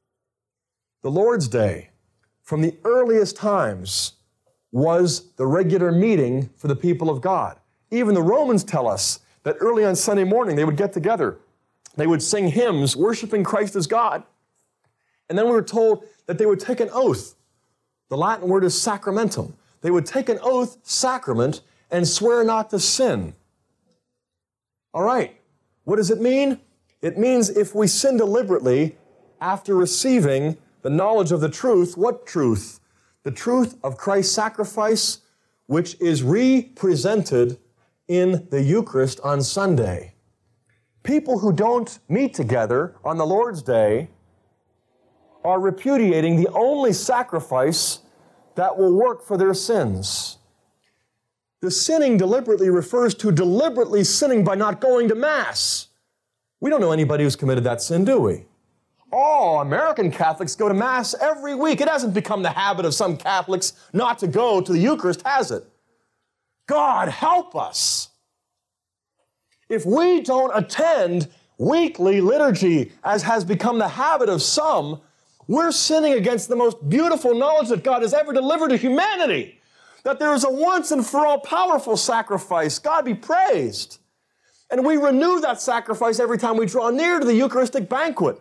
The Lord's Day, from the earliest times, was the regular meeting for the people of God. Even the Romans tell us that early on Sunday morning they would get together. They would sing hymns, worshiping Christ as God. And then we were told that they would take an oath. The Latin word is sacramentum. they would take an oath sacrament and swear not to sin. All right, what does it mean? It means if we sin deliberately after receiving the knowledge of the truth, what truth? The truth of Christ's sacrifice, which is represented in the Eucharist on Sunday. People who don't meet together on the Lord's Day are repudiating the only sacrifice that will work for their sins. The sinning deliberately refers to deliberately sinning by not going to Mass. We don't know anybody who's committed that sin, do we? All American Catholics go to Mass every week. It hasn't become the habit of some Catholics not to go to the Eucharist, has it? God help us. If we don't attend weekly liturgy, as has become the habit of some, we're sinning against the most beautiful knowledge that God has ever delivered to humanity, that there is a once and for all powerful sacrifice. God be praised. And we renew that sacrifice every time we draw near to the Eucharistic banquet.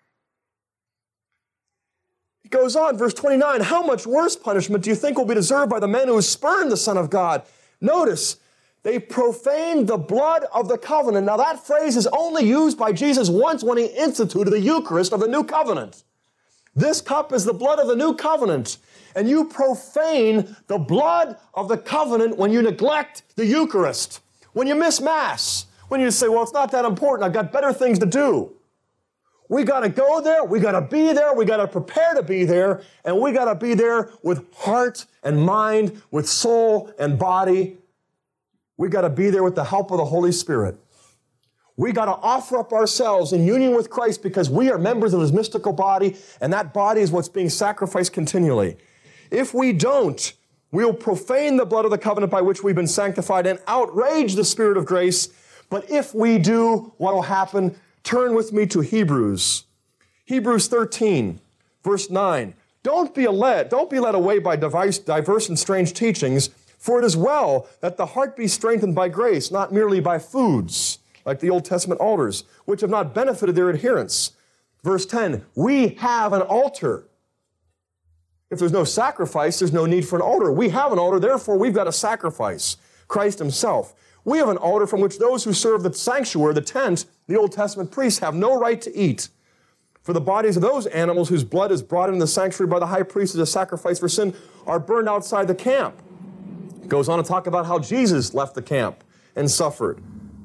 It goes on, verse twenty-nine, how much worse punishment do you think will be deserved by the men who spurn the Son of God? Notice, they profaned the blood of the covenant. Now that phrase is only used by Jesus once when he instituted the Eucharist of the new covenant. This cup is the blood of the new covenant, and you profane the blood of the covenant when you neglect the Eucharist, when you miss Mass, when you say, well, it's not that important, I've got better things to do. We got to go there, we got to be there, we got to prepare to be there, and we got to be there with heart and mind, with soul and body. We got to be there with the help of the Holy Spirit. We got to offer up ourselves in union with Christ because we are members of his mystical body, and that body is what's being sacrificed continually. If we don't, we'll profane the blood of the covenant by which we've been sanctified and outrage the Spirit of grace. But if we do, what will happen? Turn with me to Hebrews. Hebrews thirteen, verse nine. Don't be led, don't be led away by diverse, diverse and strange teachings, for it is well that the heart be strengthened by grace, not merely by foods, like the Old Testament altars, which have not benefited their adherents. Verse ten, we have an altar. If there's no sacrifice, there's no need for an altar. We have an altar, therefore we've got a sacrifice, Christ himself. We have an altar from which those who serve the sanctuary, the tent, the Old Testament priests have no right to eat. For the bodies of those animals whose blood is brought into the sanctuary by the high priest as a sacrifice for sin are burned outside the camp. It goes on to talk about how Jesus left the camp and suffered.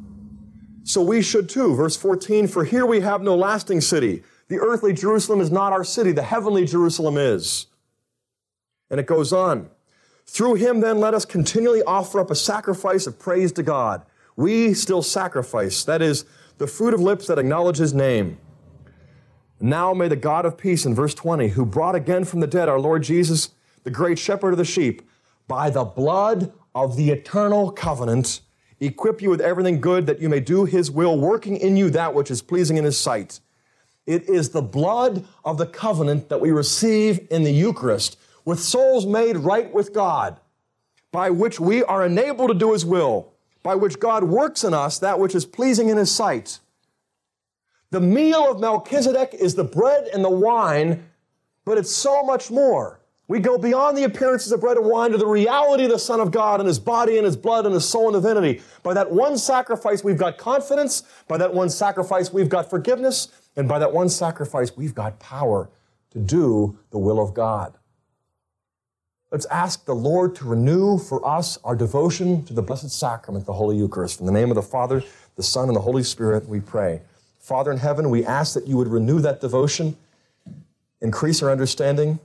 So we should too. Verse fourteen, for here we have no lasting city. The earthly Jerusalem is not our city. The heavenly Jerusalem is. And it goes on. Through him then let us continually offer up a sacrifice of praise to God. We still sacrifice. That is, the fruit of lips that acknowledge his name. Now may the God of peace, in verse twenty, who brought again from the dead our Lord Jesus, the great shepherd of the sheep, by the blood of the eternal covenant, equip you with everything good that you may do his will, working in you that which is pleasing in his sight. It is the blood of the covenant that we receive in the Eucharist, with souls made right with God, by which we are enabled to do his will, by which God works in us that which is pleasing in his sight. The meal of Melchizedek is the bread and the wine, but it's so much more. We go beyond the appearances of bread and wine to the reality of the Son of God and his body and his blood and his soul and divinity. By that one sacrifice, we've got confidence. By that one sacrifice, we've got forgiveness. And by that one sacrifice, we've got power to do the will of God. Let's ask the Lord to renew for us our devotion to the Blessed Sacrament, the Holy Eucharist. In the name of the Father, the Son, and the Holy Spirit, we pray. Father in heaven, we ask that you would renew that devotion, increase our understanding,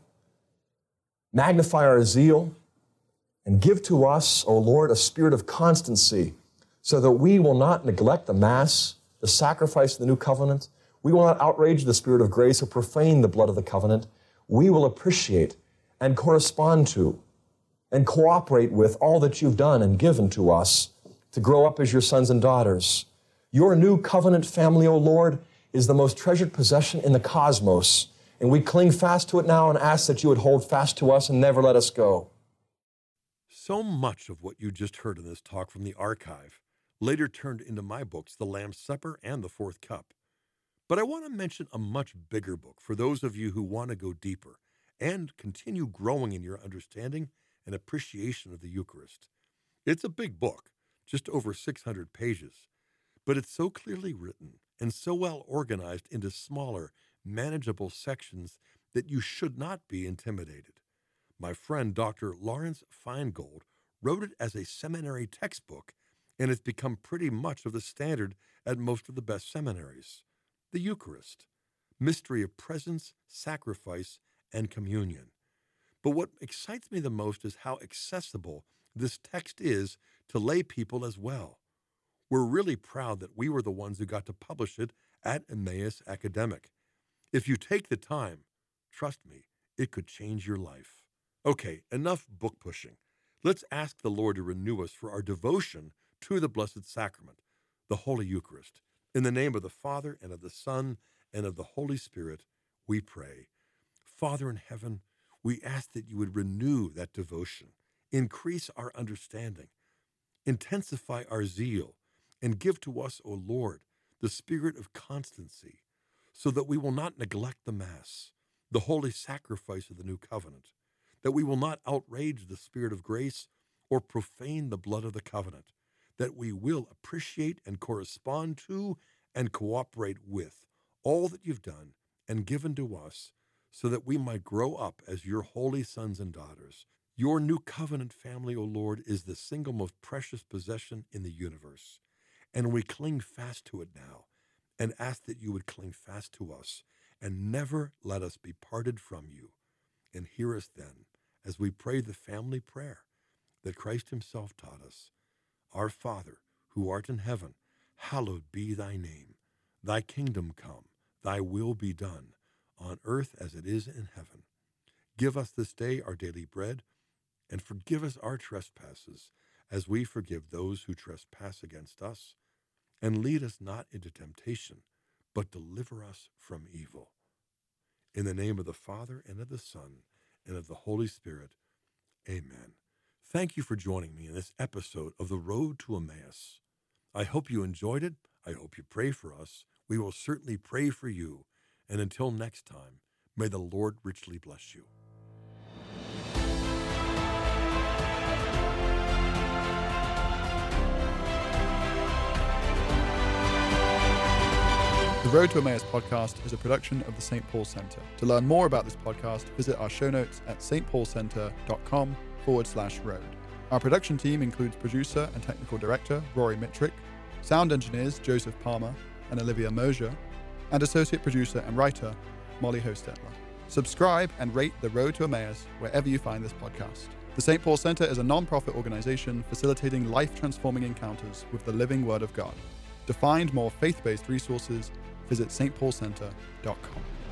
magnify our zeal, and give to us, O Lord, a spirit of constancy so that we will not neglect the Mass, the sacrifice of the new covenant. We will not outrage the Spirit of grace or profane the blood of the covenant. We will appreciate and correspond to and cooperate with all that you've done and given to us to grow up as your sons and daughters. Your new covenant family, O Lord, is the most treasured possession in the cosmos, and we cling fast to it now and ask that you would hold fast to us and never let us go. So much of what you just heard in this talk from the archive later turned into my books, The Lamb's Supper and The Fourth Cup. But I want to mention a much bigger book for those of you who want to go deeper and continue growing in your understanding and appreciation of the Eucharist. It's a big book, just over six hundred pages, but it's so clearly written and so well organized into smaller, manageable sections that you should not be intimidated. My friend Doctor Lawrence Feingold wrote it as a seminary textbook, and it's become pretty much of the standard at most of the best seminaries. The Eucharist, mystery of presence, sacrifice, and communion. But what excites me the most is how accessible this text is to lay people as well. We're really proud that we were the ones who got to publish it at Emmaus Academic. If you take the time, trust me, it could change your life. Okay, enough book pushing. Let's ask the Lord to renew us for our devotion to the Blessed Sacrament, the Holy Eucharist. In the name of the Father, and of the Son, and of the Holy Spirit, we pray. Father in heaven, we ask that you would renew that devotion, increase our understanding, intensify our zeal, and give to us, O Lord, the spirit of constancy, so that we will not neglect the Mass, the holy sacrifice of the new covenant, that we will not outrage the Spirit of grace or profane the blood of the covenant, that we will appreciate and correspond to and cooperate with all that you've done and given to us, so that we might grow up as your holy sons and daughters. Your new covenant family, O Lord, is the single most precious possession in the universe, and we cling fast to it now and ask that you would cling fast to us and never let us be parted from you. And hear us then as we pray the family prayer that Christ himself taught us. Our Father, who art in heaven, hallowed be thy name. Thy kingdom come, thy will be done, on earth as it is in heaven. Give us this day our daily bread, and forgive us our trespasses, as we forgive those who trespass against us. And lead us not into temptation, but deliver us from evil. In the name of the Father, and of the Son, and of the Holy Spirit, amen. Thank you for joining me in this episode of The Road to Emmaus. I hope you enjoyed it. I hope you pray for us. We will certainly pray for you. And until next time, may the Lord richly bless you. The Road to Emmaus podcast is a production of the Saint Paul Center. To learn more about this podcast, visit our show notes at stpaulcenter.com forward slash road. Our production team includes producer and technical director Rory Mitrick, sound engineers Joseph Palmer and Olivia Mosier, and associate producer and writer Molly Hostetler. Subscribe and rate The Road to Emmaus wherever you find this podcast. The Saint Paul Center is a non-profit organization facilitating life-transforming encounters with the living Word of God. To find more faith-based resources, visit s t paul center dot com.